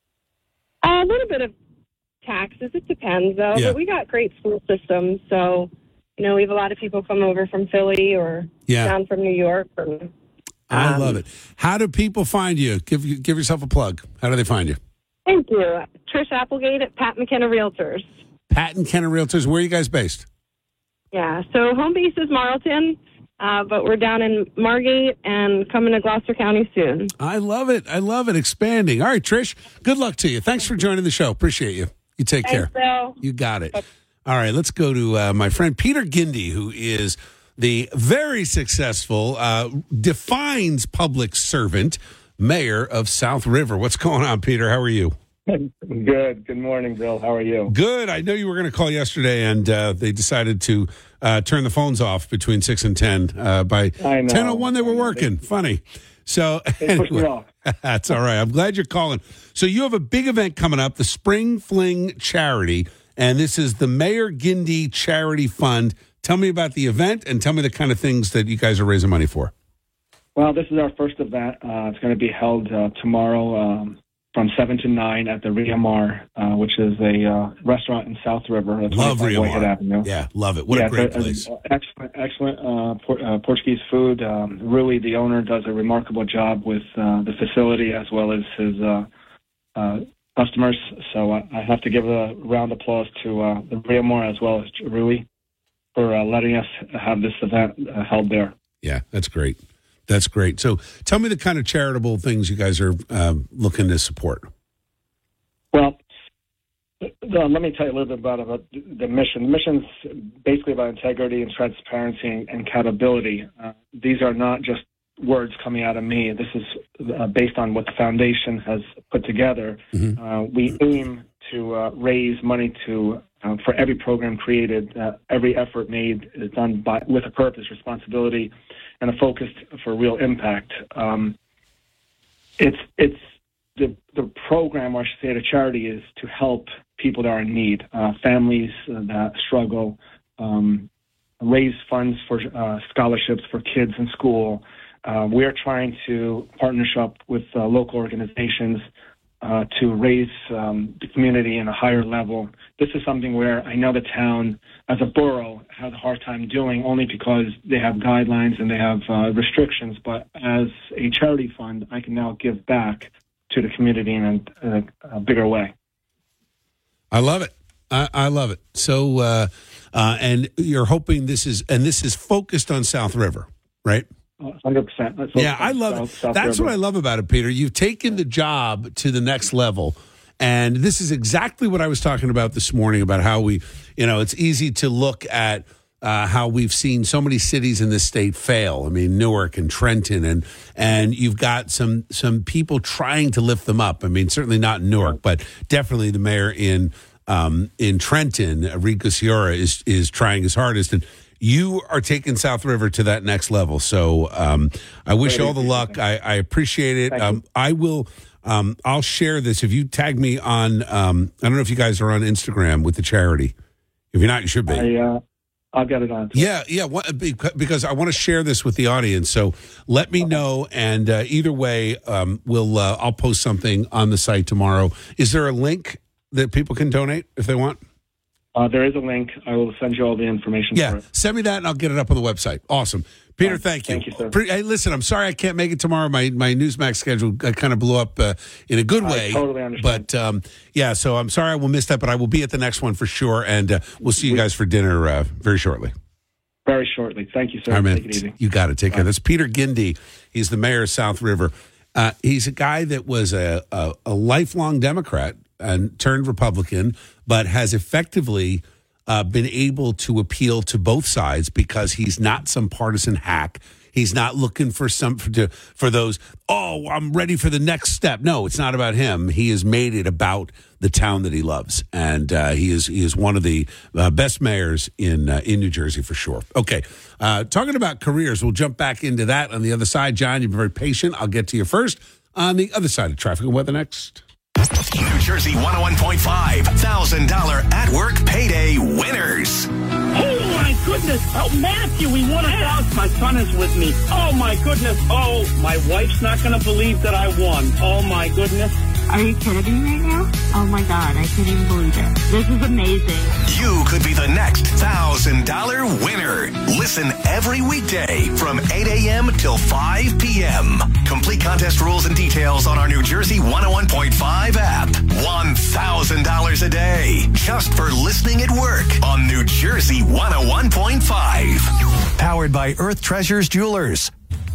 A little bit of taxes. It depends, though. Yeah. But we got great school systems. So, you know, we have a lot of people come over from Philly or Yeah. down from New York. Or, I um, love it. How do people find you? Give you give yourself a plug. How do they find you? Thank you. Trish Applegate at Pat McKenna Realtors. Pat and Kenna Realtors. Where are you guys based? Yeah, so home base is Marlton, uh, but we're down in Margate and coming to Gloucester County soon. I love it. I love it. Expanding. All right, Trish. Good luck to you. Thanks for joining the show. Appreciate you. You take Thanks, care. Bill. You got it. All right, let's go to uh, my friend Peter Gindy, who is the very successful, uh, defines public servant, mayor of South River. What's going on, Peter? How are you? Good. Good morning, Bill. How are you? Good. I know you were going to call yesterday, and uh, they decided to uh, turn the phones off between six and ten. Uh, by I know. ten oh one, they were working. Funny. So They pushed me anyway, off. that's all right. I'm glad you're calling. So you have a big event coming up, the Spring Fling Charity, and this is the Mayor Gindy Charity Fund. Tell me about the event and tell me the kind of things that you guys are raising money for. Well, this is our first event. Uh, it's going to be held uh, tomorrow um, from seven to nine at the Riamar, uh, which is a uh, restaurant in South River. That's Love twenty-five Whitehead Riamar. Avenue. Yeah, love it. What yeah, a great it's place. uh, excellent, excellent uh, Por- uh, Portuguese food. Um, really, the owner does a remarkable job with uh, the facility as well as his uh, uh, customers. So uh, I have to give a round of applause to uh, the Ria Moore as well as Rui for uh, letting us have this event uh, held there. Yeah, that's great. That's great. So tell me the kind of charitable things you guys are uh, looking to support. Well, uh, let me tell you a little bit about, about the mission. The mission's basically about integrity and transparency and, and accountability. Uh, these are not just words coming out of me. This is uh, based on what the foundation has put together. Mm-hmm. Uh, we aim to uh, raise money to uh, for every program created. Uh, every effort made is done by with a purpose, responsibility, and a focus for real impact. Um, it's it's the the program, or I should say, the charity, is to help people that are in need, uh, families that struggle, um, raise funds for uh, scholarships for kids in school. Uh, we are trying to partner up with uh, local organizations uh, to raise um, the community in a higher level. This is something where I know the town, as a borough, has a hard time doing only because they have guidelines and they have uh, restrictions. But as a charity fund, I can now give back to the community in a, a, a bigger way. I love it. I, I love it. So, uh, uh, and you're hoping this is, and this is focused on South River, right? one hundred percent. That's yeah, I love South, it. South That's River. What I love about it, Peter. You've taken the job to the next level. And this is exactly what I was talking about this morning, about how we, you know, it's easy to look at uh, how we've seen so many cities in this state fail. I mean, Newark and Trenton, and and you've got some some people trying to lift them up. I mean, certainly not in Newark, but definitely the mayor in um, in Trenton, Reed Gusiora, is is trying his hardest. And you are taking South River to that next level. So um, I wish you all the luck. I, I appreciate it. Um, I will. Um, I'll share this if you tag me on. Um, I don't know if you guys are on Instagram with the charity. If you're not, you should be. I, uh, I'll get it on. Yeah, yeah. What, because I want to share this with the audience. So let me know. And uh, either way, um, we'll. Uh, I'll post something on the site tomorrow. Is there a link that people can donate if they want? Uh, there is a link. I will send you all the information. Yeah, for it. Send me that, and I'll get it up on the website. Awesome. Peter, right. thank you. Thank you, sir. Pre- hey, listen, I'm sorry I can't make it tomorrow. My my Newsmax schedule kind of blew up uh, in a good way. I totally understand. But, um, yeah, so I'm sorry I will miss that, but I will be at the next one for sure, and uh, we'll see you guys for dinner uh, very shortly. Very shortly. Thank you, sir. All right, man. Take it easy. You got it. Take care. That's Peter Gindy. He's the mayor of South River. Uh, he's a guy that was a, a, a lifelong Democrat and turned Republican, but has effectively uh, been able to appeal to both sides because he's not some partisan hack. He's not looking for some for, to, for those, oh, I'm ready for the next step. No, it's not about him. He has made it about the town that he loves, and uh, he is he is one of the uh, best mayors in uh, in New Jersey for sure. Okay, uh, talking about careers, we'll jump back into that on the other side. John, you've been very patient. I'll get to you first on the other side of traffic and weather next. New Jersey one oh one point five, one thousand dollars at work payday winners. Oh, my goodness. Oh, Matthew, we won a house. My son is with me. Oh, my goodness. Oh, my wife's not going to believe that I won. Oh, my goodness. Are you kidding me right now? Oh, my God. I can't even believe it. This is amazing. You could be the next one thousand dollars winner. Listen every weekday from eight a.m. till five p.m. Complete contest rules and details on our New Jersey one oh one point five app. one thousand dollars a day just for listening at work on New Jersey one oh one point five. Powered by Earth Treasures Jewelers.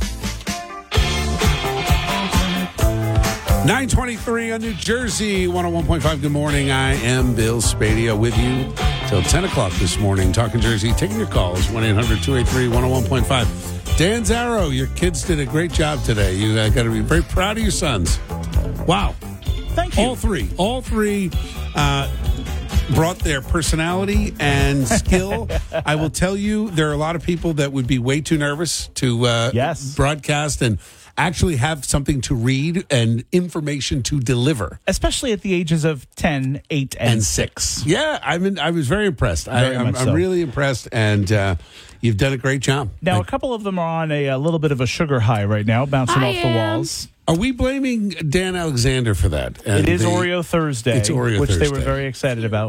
nine twenty-three on New Jersey one oh one point five. Good morning. I am Bill Spadia with you till ten o'clock this morning. Talking Jersey, taking your calls, one eight hundred two eight three one oh one point five. Dan Zarrow, your kids did a great job today. You uh, got to be very proud of your sons. Wow. Thank you. All three. All three uh, brought their personality and skill. I will tell you, there are a lot of people that would be way too nervous to uh, yes. broadcast and actually have something to read and information to deliver. Especially at the ages of ten, eight, and, and six. Yeah, I mean, I was very impressed. Very I, I'm, so. I'm really impressed, and uh, you've done a great job. Now, like, a couple of them are on a, a little bit of a sugar high right now, bouncing I off the am. walls. Are we blaming Dan Alexander for that? It is the, Oreo Thursday, it's Oreo which Thursday. they were very excited about.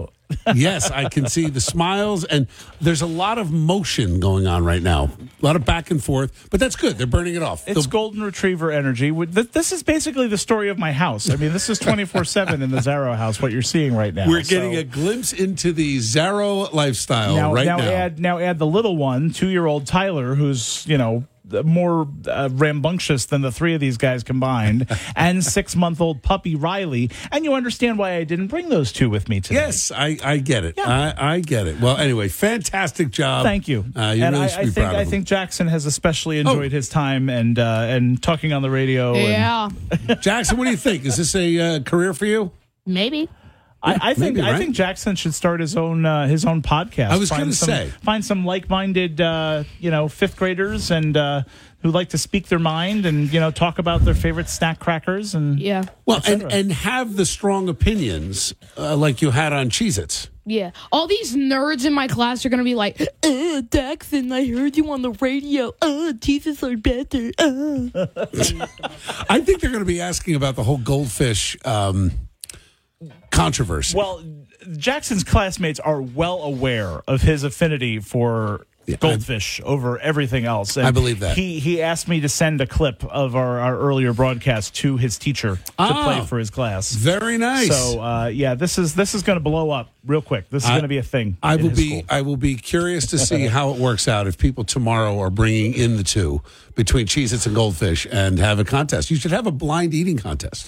Yes, I can see the smiles, and there's a lot of motion going on right now. A lot of back and forth, but that's good. They're burning it off. It's The- golden retriever energy. Would- th- This is basically the story of my house. I mean, this is twenty-four seven in the Zarrow house, what you're seeing right now. We're getting So- a glimpse into the Zarrow lifestyle now, right now, now. add now add the little one, two year old Tyler, who's you know more uh, rambunctious than the three of these guys combined, and six month old puppy Riley, and you understand why I didn't bring those two with me today. Yes, I, I get it. I, I get it. Well, anyway, fantastic job. Thank you. Uh, you and really I, should I be think proud of I him. think Jackson has especially enjoyed Oh. his time and uh, and talking on the radio. and- Yeah, Jackson, what do you think? Is this a uh, career for you? maybe. I, I think maybe, I right? think Jackson should start his own uh, his own podcast. I was Find gonna some- say. find some like minded uh, you know fifth graders and uh, who like to speak their mind and you know talk about their favorite snack crackers and Yeah. Well, et and, cetera. and have the strong opinions uh, like you had on Cheez-Its. Yeah. All these nerds in my class are going to be like, uh, Jackson, I heard you on the radio. Uh, Jesus are better. Uh. I think they're going to be asking about the whole goldfish um, controversy. Well, Jackson's classmates are well aware of his affinity for goldfish over everything else. And I believe that. He he asked me to send a clip of our, our earlier broadcast to his teacher to Ah, play for his class. Very nice. So uh, yeah, this is this is going to blow up real quick. This is I- going to be a thing. I in will his be school. I will be curious to see how it works out if people tomorrow are bringing in the two between Cheez-Its and goldfish and have a contest. You should have a blind eating contest.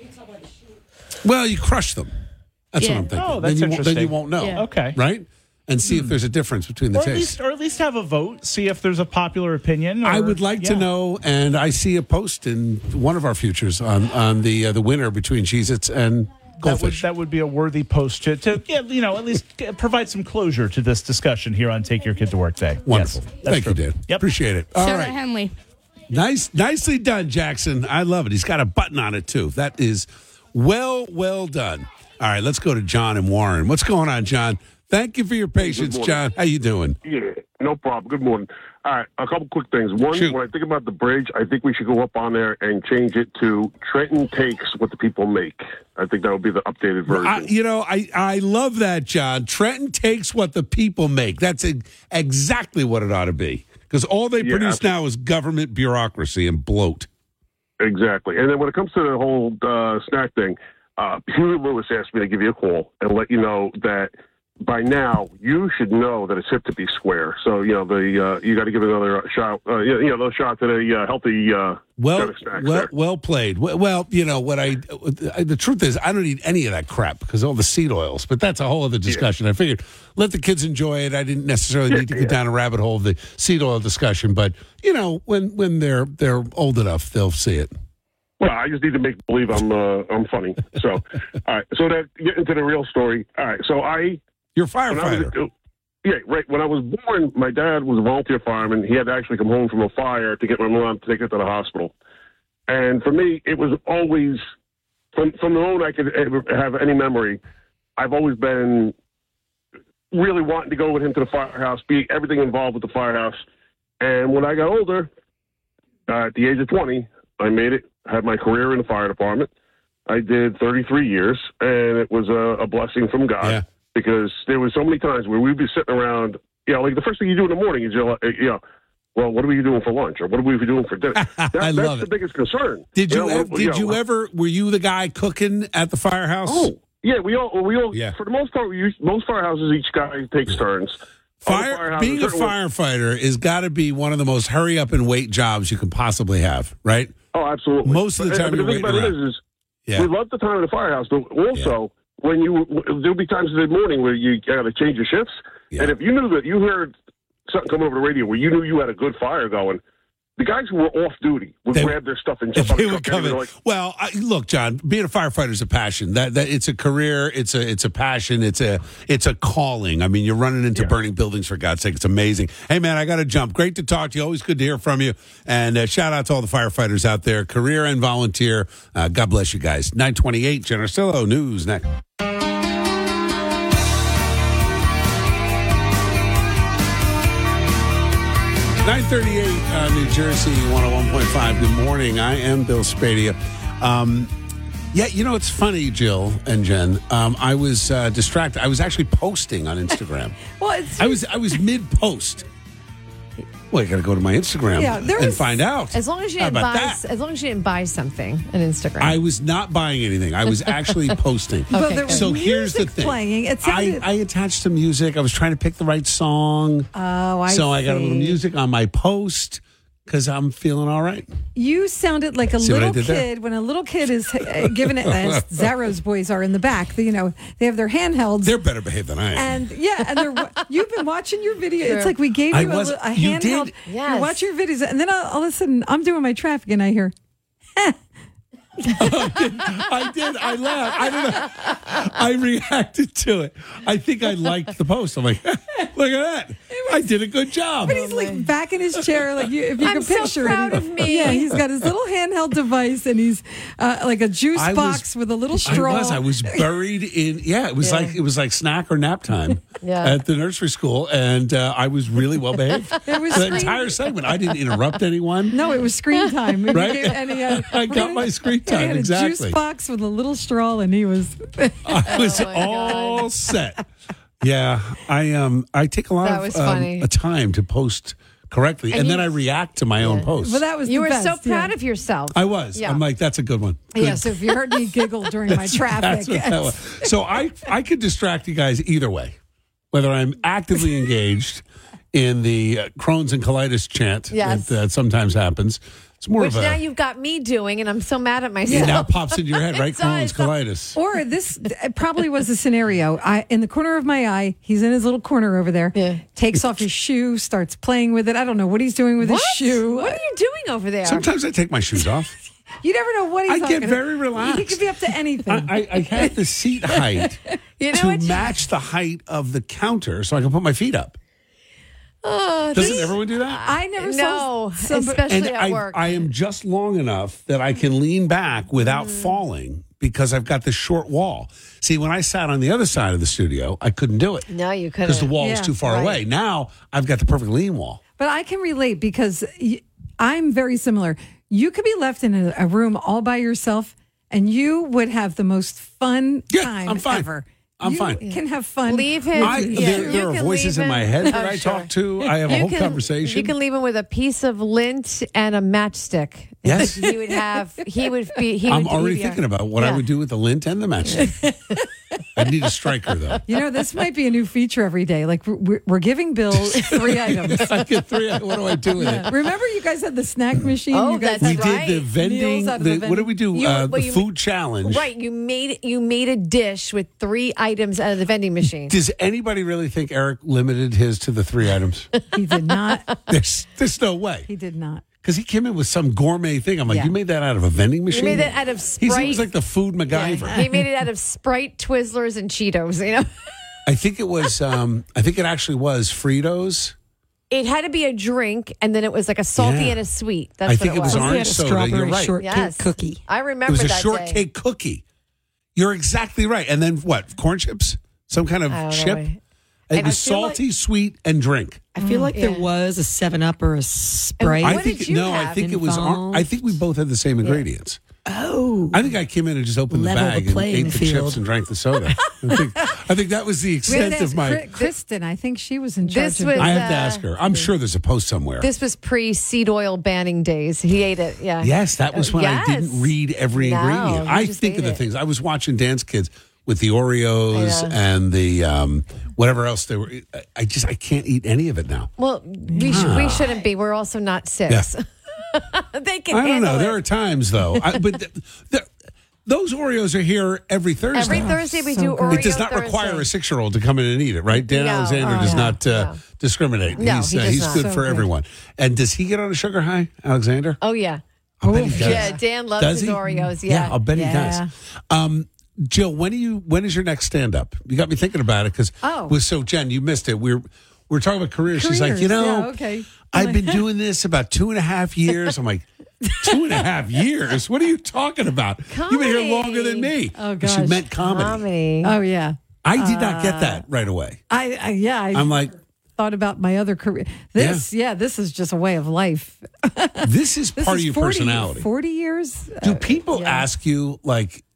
Well, you crush them. That's Yeah. what I'm thinking. Oh, that's then, you, won't- then you interesting. won't know. Yeah. Okay. Right? And see if there's a difference between the Or at, tastes. least, or at least have a vote. See if there's a popular opinion. I or- would like to yeah. know, and I see a post in one of our futures on, on the uh, the winner between Cheez-Its and That would, goldfish. that would be a worthy post to, to yeah, you know, at least get- provide some closure to this discussion here on Take Your Kid to Work Day. Wonderful. Yes, that's Thank you, true. Dan. Yep. Appreciate it. All Shout right. out Henley. Nice, nicely done, Jackson. I love it. He's got a button on it too. That is well, well done. All right, let's go to John and Warren. What's going on, John? Thank you for your patience, morning. John. How you doing? Yeah, no problem. Good morning. All right, a couple quick things. One, Shoot. when I think about the bridge, I think we should go up on there and change it to Trenton takes what the people make. I think that would be the updated version. I, you know, I, I love that, John. Trenton takes what the people make. That's e- exactly what it ought to be. Because all they Yeah, produce now is government bureaucracy and bloat. Exactly. And then when it comes to the whole uh, snack thing, uh, Huey Lewis asked me to give you a call and let you know that by now you should know that it's hip to be square. So, you know, the uh, you got to give another shot, uh, you know, another shot to the uh, healthy uh, Well, kind of snacks well, there. well played. Well, well, you know what I. The truth is, I don't eat any of that crap because all the seed oils. But that's a whole other discussion. I figured let the kids enjoy it. I didn't necessarily need to go down a rabbit hole of the seed oil discussion. But you know, when when they're they're old enough, they'll see it. Well, I just need to make believe I'm uh, I'm funny. So, all right. So that get into the real story. All right. So I. You're a when I was- firefighter. yeah, right. When I was born, my dad was a volunteer fireman. He had to actually come home from a fire to get my mom to take her to the hospital. And for me, it was always from from the moment I could ever have any memory. I've always been really wanting to go with him to the firehouse, be everything involved with the firehouse. And when I got older, uh, at the age of twenty, I made it. Had my career in the fire department. I did thirty-three years, and it was a, a blessing from God because there was so many times where we'd be sitting around. You know, like the first thing you do in the morning is you're like, you know, well, what are we doing for lunch, or what are we doing for dinner? That, I that's love the it. biggest concern. Did you, know, ev- did you know, ever? Were you the guy cooking at the firehouse? Oh, yeah, we all we all Yeah. for the most part. We use, most firehouses, each guy takes turns. Other Fire, firehouses, being a certain ones- firefighter is got to be one of the most hurry up and wait jobs you can possibly have, right? Oh, absolutely. Most of the But- time but you're the thing waiting about around. it is, is Yeah. we love the time in the firehouse, but also when you there'll be times in the morning where you got to change your shifts, and if you knew that you heard something coming over the radio where you knew you had a good fire going, the guys who were off duty would They- grab their stuff and jump on They the would truck. come and in. they're like, Well, I, look, John, being a firefighter is a passion. That that it's a career. It's a it's a passion. It's a it's a calling. I mean, you're running into burning buildings for God's sake. It's amazing. Hey, man, I got to jump. Great to talk to you. Always good to hear from you. And uh, shout out to all the firefighters out there, career and volunteer. Uh, God bless you guys. nine twenty-eight, Genersillo News next. nine thirty-eight, uh, New Jersey, one oh one point five. Good morning. I am Bill Spadia. Um, Yeah, you know, it's funny, Jill and Jen. Um, I was uh, distracted. I was actually posting on Instagram. Well, it's I was I was mid post. Well, I got to go to my Instagram Yeah, there and was- find out. As long as you How didn't about buy, that? as long as you didn't buy something on Instagram. I was not buying anything. I was actually posting. Well, there was so here's the music thing. playing. It I, sounded- I attached some music. I was trying to pick the right song. Oh, I so I got a little see. music on my post because I'm feeling all right. You sounded like a See what I little did there? kid when a little kid is uh, giving it, as Zaro's boys are in the back. You know, they have their handhelds. They're better behaved than I am. And yeah, and they're wa- you've been watching your video. Sure. It's like we gave I you a, was- li- a you handheld. did? Yes. You watch your videos, and then all, all of a sudden, I'm doing my traffic, and I hear, I did. I laughed. I don't know. I reacted to it. I think I liked the post. I'm like, look at that. I did a good job. but he's like back in his chair, like you, if you I'm can so picture proud it. of me. Yeah, he's got his little handheld device, and he's uh, like a juice I was- box with a little straw. I was. I was buried in. Yeah, it was Yeah. like it was like snack or nap time Yeah. at the nursery school, and uh, I was really well behaved. It was the screen- entire segment. I didn't interrupt anyone. No, it was screen time. And you Right? gave- and he had- I got my screen and he time, had a exactly. juice box with a little straw, and he was. I was Oh, my all set. Yeah, I um I take a lot That of was um, funny. a time to post correctly, and, And then you- I react to my own posts. Well, that was you the were so best, yeah. proud of yourself. I was. Yeah. I'm like, that's a good one. Good. Yeah, so if you heard me giggle during my traffic, That's what that was. So I I could distract you guys either way, whether I'm actively engaged in the uh, Crohn's and colitis chant Yes. that uh, sometimes happens. It's more Which of a now you've got me doing, and I'm so mad at it myself. now pops into your head, right? It does. Crohn's colitis. Or this it probably was a scenario. I in the corner of my eye, he's in his little corner over there. Yeah. Takes off his shoe, starts playing with it. I don't know what he's doing with What? his shoe. What are you doing over there? Sometimes I take my shoes off. You never know what he's I talking get very about. relaxed. He could be up to anything. I, I, I have the seat height You know to what? match the height of the counter, so I can put my feet up. Oh, Doesn't this- everyone do that? I never no, saw somebody. especially and at I, work. I am just long enough that I can lean back without Mm. falling because I've got this short wall. See, when I sat on the other side of the studio, I couldn't do it no, you couldn't. because the wall was Yeah, too far right. away. Now I've got the perfect lean wall. But I can relate because y- I'm very similar. You could be left in a, a room all by yourself, and you would have the most fun Yeah, time I'm fine. ever. I'm you fine. Can have fun. Leave him. I, Yeah, there you there are can voices leave in my him- head that Oh, I sure. talk to. I have a You whole can- conversation. You can leave him with a piece of lint and a matchstick. Yes. he would have. He would be. He I'm would, already he'd be- thinking about what I Yeah. would do with the lint and the matchstick. I need a striker, though. You know, this might be a new feature every day. Like we're, we're giving Bill three items. I get three. What do I do with it? Remember, you guys had the snack machine. Oh, you guys that's We had right. did the vending. Meals out of The, the what did we do? You- uh, well, the you- food challenge. Right. You made you made a dish with three items out of the vending machine. Does anybody really think Eric limited his to the three items? He did not. There's, there's no way. He did not. Because he came in with some gourmet thing. I'm like, Yeah. you made that out of a vending machine? made that out of He Sprite. seems like the food MacGyver. He made it out of Sprite, Twizzlers, and Cheetos. You know, I think it was, um, I think it actually was Fritos. it had to be a drink, and then it was like a salty Yeah. and a sweet. That's I what think it was He had orange a soda. You're strawberry right. shortcake Yes. cookie. I It remember was a that day. shortcake cookie. You're exactly right. And then what? Corn chips? Some kind of I don't know. chip? It I was feel like- salty, sweet, and drink. I feel like there Yeah. was a Seven Up or a Sprite. I What think did you no, I have think it was. involved? I think we both had the same ingredients. Oh, I think I came in and just opened the Level the bag and playing ate the field. chips and drank the soda. I think, I think that was the extent of my. Kri- Kristen, I think she was in charge This of was- this. I have to uh, ask her. I'm sure there's a post somewhere. This was pre seed oil banning days. He ate it. Yeah. Yes, that was when Yes. I didn't read every No, ingredient. you I just think ate of the it. things. I was watching Dance Kids with the Oreos Yeah. and the um, whatever else they were. I- I just I can't eat any of it now. Well, we sh- we shouldn't be. We're also not six. They can I don't handle know. it. There are times though, I, but th- th- those Oreos are here every Thursday. Every Thursday we so do good. Oreo It does not Thursday. require a six-year-old to come in and eat it, right? Dan No. Alexander Oh, does no. not uh, No. discriminate. No, he's he uh, does he's not. good So for good. everyone. And does he get on a sugar high, Alexander? Oh yeah. I'll bet he does. Yeah, Dan loves Does his he? Oreos. Yeah, Yeah. I'll bet Yeah. he does. Um, Jill, when do you? When is your next stand-up? You got me thinking about it because. Oh. So Jen, you missed it. We're we're talking about careers. She's like, Careers, you know, yeah, okay. I've been doing this about two and a half years. I'm like, two and a half years? What are you talking about? You've been here Comedy. longer than me. Oh, She gosh. meant comedy. Comedy. Oh yeah. I did not Uh, get that right away. I, I yeah. I I'm like, thought about my other career. This yeah. This is just a way of life. this is This part is of your forty, personality. Forty years. Do Uh, people yeah. ask you like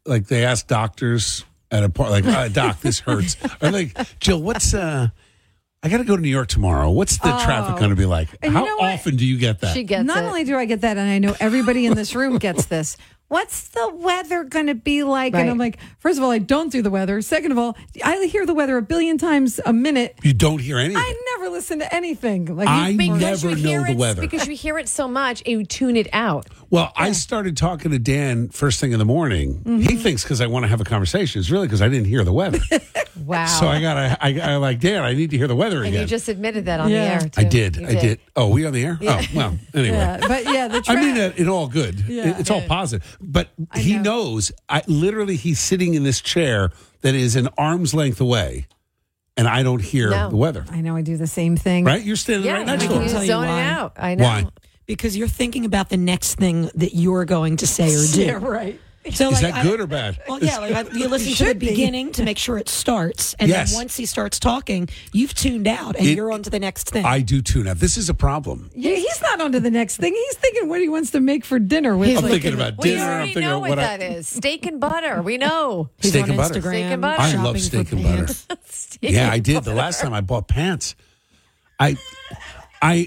like they ask doctors at a part, like, uh, doc, this hurts. Or like, Jill, what's, uh, I got to go to New York tomorrow. What's the Oh. traffic going to be like? And you How know what? often do you get that? She gets Not it. only do I get that, and I know everybody in this room gets this. What's the weather going to be like? Right. And I'm like, first of all, I don't do the weather. Second of all, I hear the weather a billion times a minute. You don't hear anything. I never listen to anything. Like I you- Because never you hear know the it- weather. Because you hear it so much, you tune it out. Well, I started talking to Dan first thing in the morning. Mm-hmm. He thinks because I want to have a conversation. It's really because I didn't hear the weather. Wow. So I got to, I, I like, Dan, I need to hear the weather and again. you just admitted that on Yeah. the air. Too. I did. You I did. Oh, we on the air? Yeah. Oh, well, anyway. Yeah, but yeah, the I tra- mean, it, it all good. Yeah. It- it's all positive. But he knows. I literally, he's sitting in this chair that is an arm's length away, and I don't hear No. the weather. I know I do the same thing. Right? You're standing Yeah, right next you to can him. tell you zone it why. out. I know. Why? Because you're thinking about the next thing that you're going to say or do. Yeah, right. So, Is like, that I- good or bad? Well, yeah, like I, you listen It to the should be. beginning to make sure it starts, and Yes. then once he starts talking, you've tuned out and It- you're on to the next thing. I do too. Now, this is a problem. Yeah, he's not on to the next thing. He's thinking what he wants to make for dinner. With He's I'm like- thinking about We dinner. I'm already thinking know about what what I. that is. Steak and butter. We know. He's Steak on and butter. Instagram. Steak and butter. I shopping love for steak and butter. pants. Steak Yeah, and I did. The butter. last time I bought pants, I, I,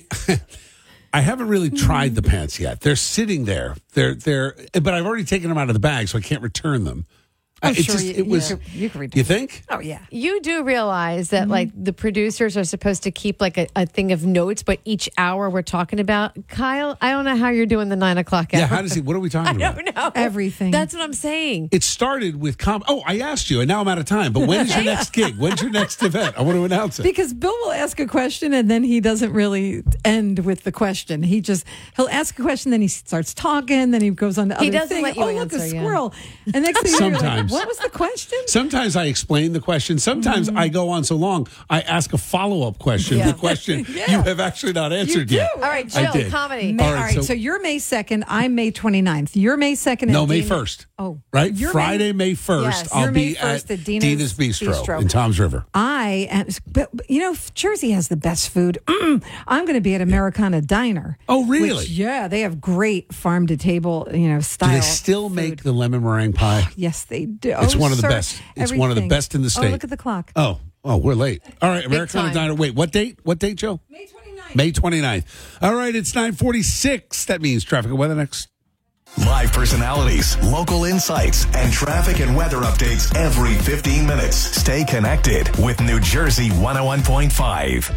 I haven't really tried the pants yet. They're sitting there. They're they're, but I've already taken them out of the bag, so I can't return them. Oh, I- it sure, just you- it was. you could- you could return You think? Oh yeah. You do realize that, like, the producers are supposed to keep like a, a thing of notes, but each hour we're talking about. Kyle, I don't know how you're doing the nine o'clock hour. Yeah. How does he? What are we talking I about? don't know. Everything. That's what I'm saying. It started with com. Oh, I asked you, and now I'm out of time. But when is your next gig? When's your next event? I want to announce it. Because Bill will ask a question and then he doesn't really end with the question. He just he'll ask a question, then he starts talking, then he goes on to He other doesn't things. let you oh, look, a answer, yeah. squirrel! And next thing you know, you're like, Sometimes. what was the question? Sometimes I explain the question. Sometimes I go on so long, I ask a follow up question. Yeah. The question Yeah. you have actually not answered do. yet. All right, I Jill, did. comedy. May, All all right, right, so- so, you're May second, I'm May twenty-ninth. You're May second. No, at May Dina- first. Oh, Right? you're Friday, May first, Yes, I'll you're May be first at at Dina's Dina's Bistro, Bistro. in Tom's River. I am, but but, you know, Jersey has the best food. Mm, I'm going to be at Americana Diner. Oh, really? Which, yeah, they have great farm to table, you know, style. Do they still make the lemon meringue pie? Yes, they do. It's Oh, one of the sir, best. It's one of the everything. best in the state. Oh, look at the clock. Oh, oh, we're late. All right, Americana time. Diner. Wait, what date? What date, Joe? May twenty-ninth. May twenty-ninth. All right, it's nine forty-six. That means traffic and weather next. Live personalities, local insights, and traffic and weather updates every fifteen minutes. Stay connected with New Jersey one oh one point five.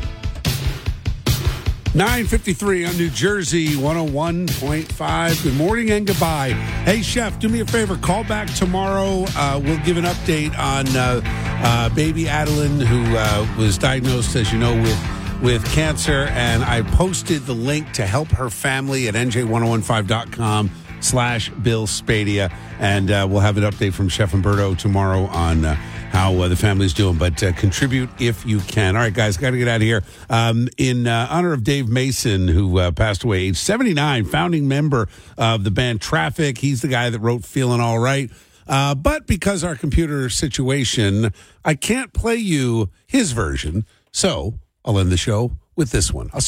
nine fifty-three on New Jersey one oh one point five. Good morning and goodbye. Hey, Chef, do me a favor. Call back tomorrow. Uh, we'll give an update on uh, uh, baby Adeline, who uh, was diagnosed, as you know, with, with cancer. And I posted the link to help her family at N J ten fifteen dot com slash Bill Spadia. And uh, we'll have an update from Chef Umberto tomorrow on uh, how uh, the family's doing. But uh, contribute if you can. All right, guys, got to get out of here. Um, in uh, honor of Dave Mason, who uh, passed away, age seventy-nine, founding member of the band Traffic. He's the guy that wrote Feeling All Right. Uh, but because our computer situation, I can't play you his version. So I'll end the show with this one. I'll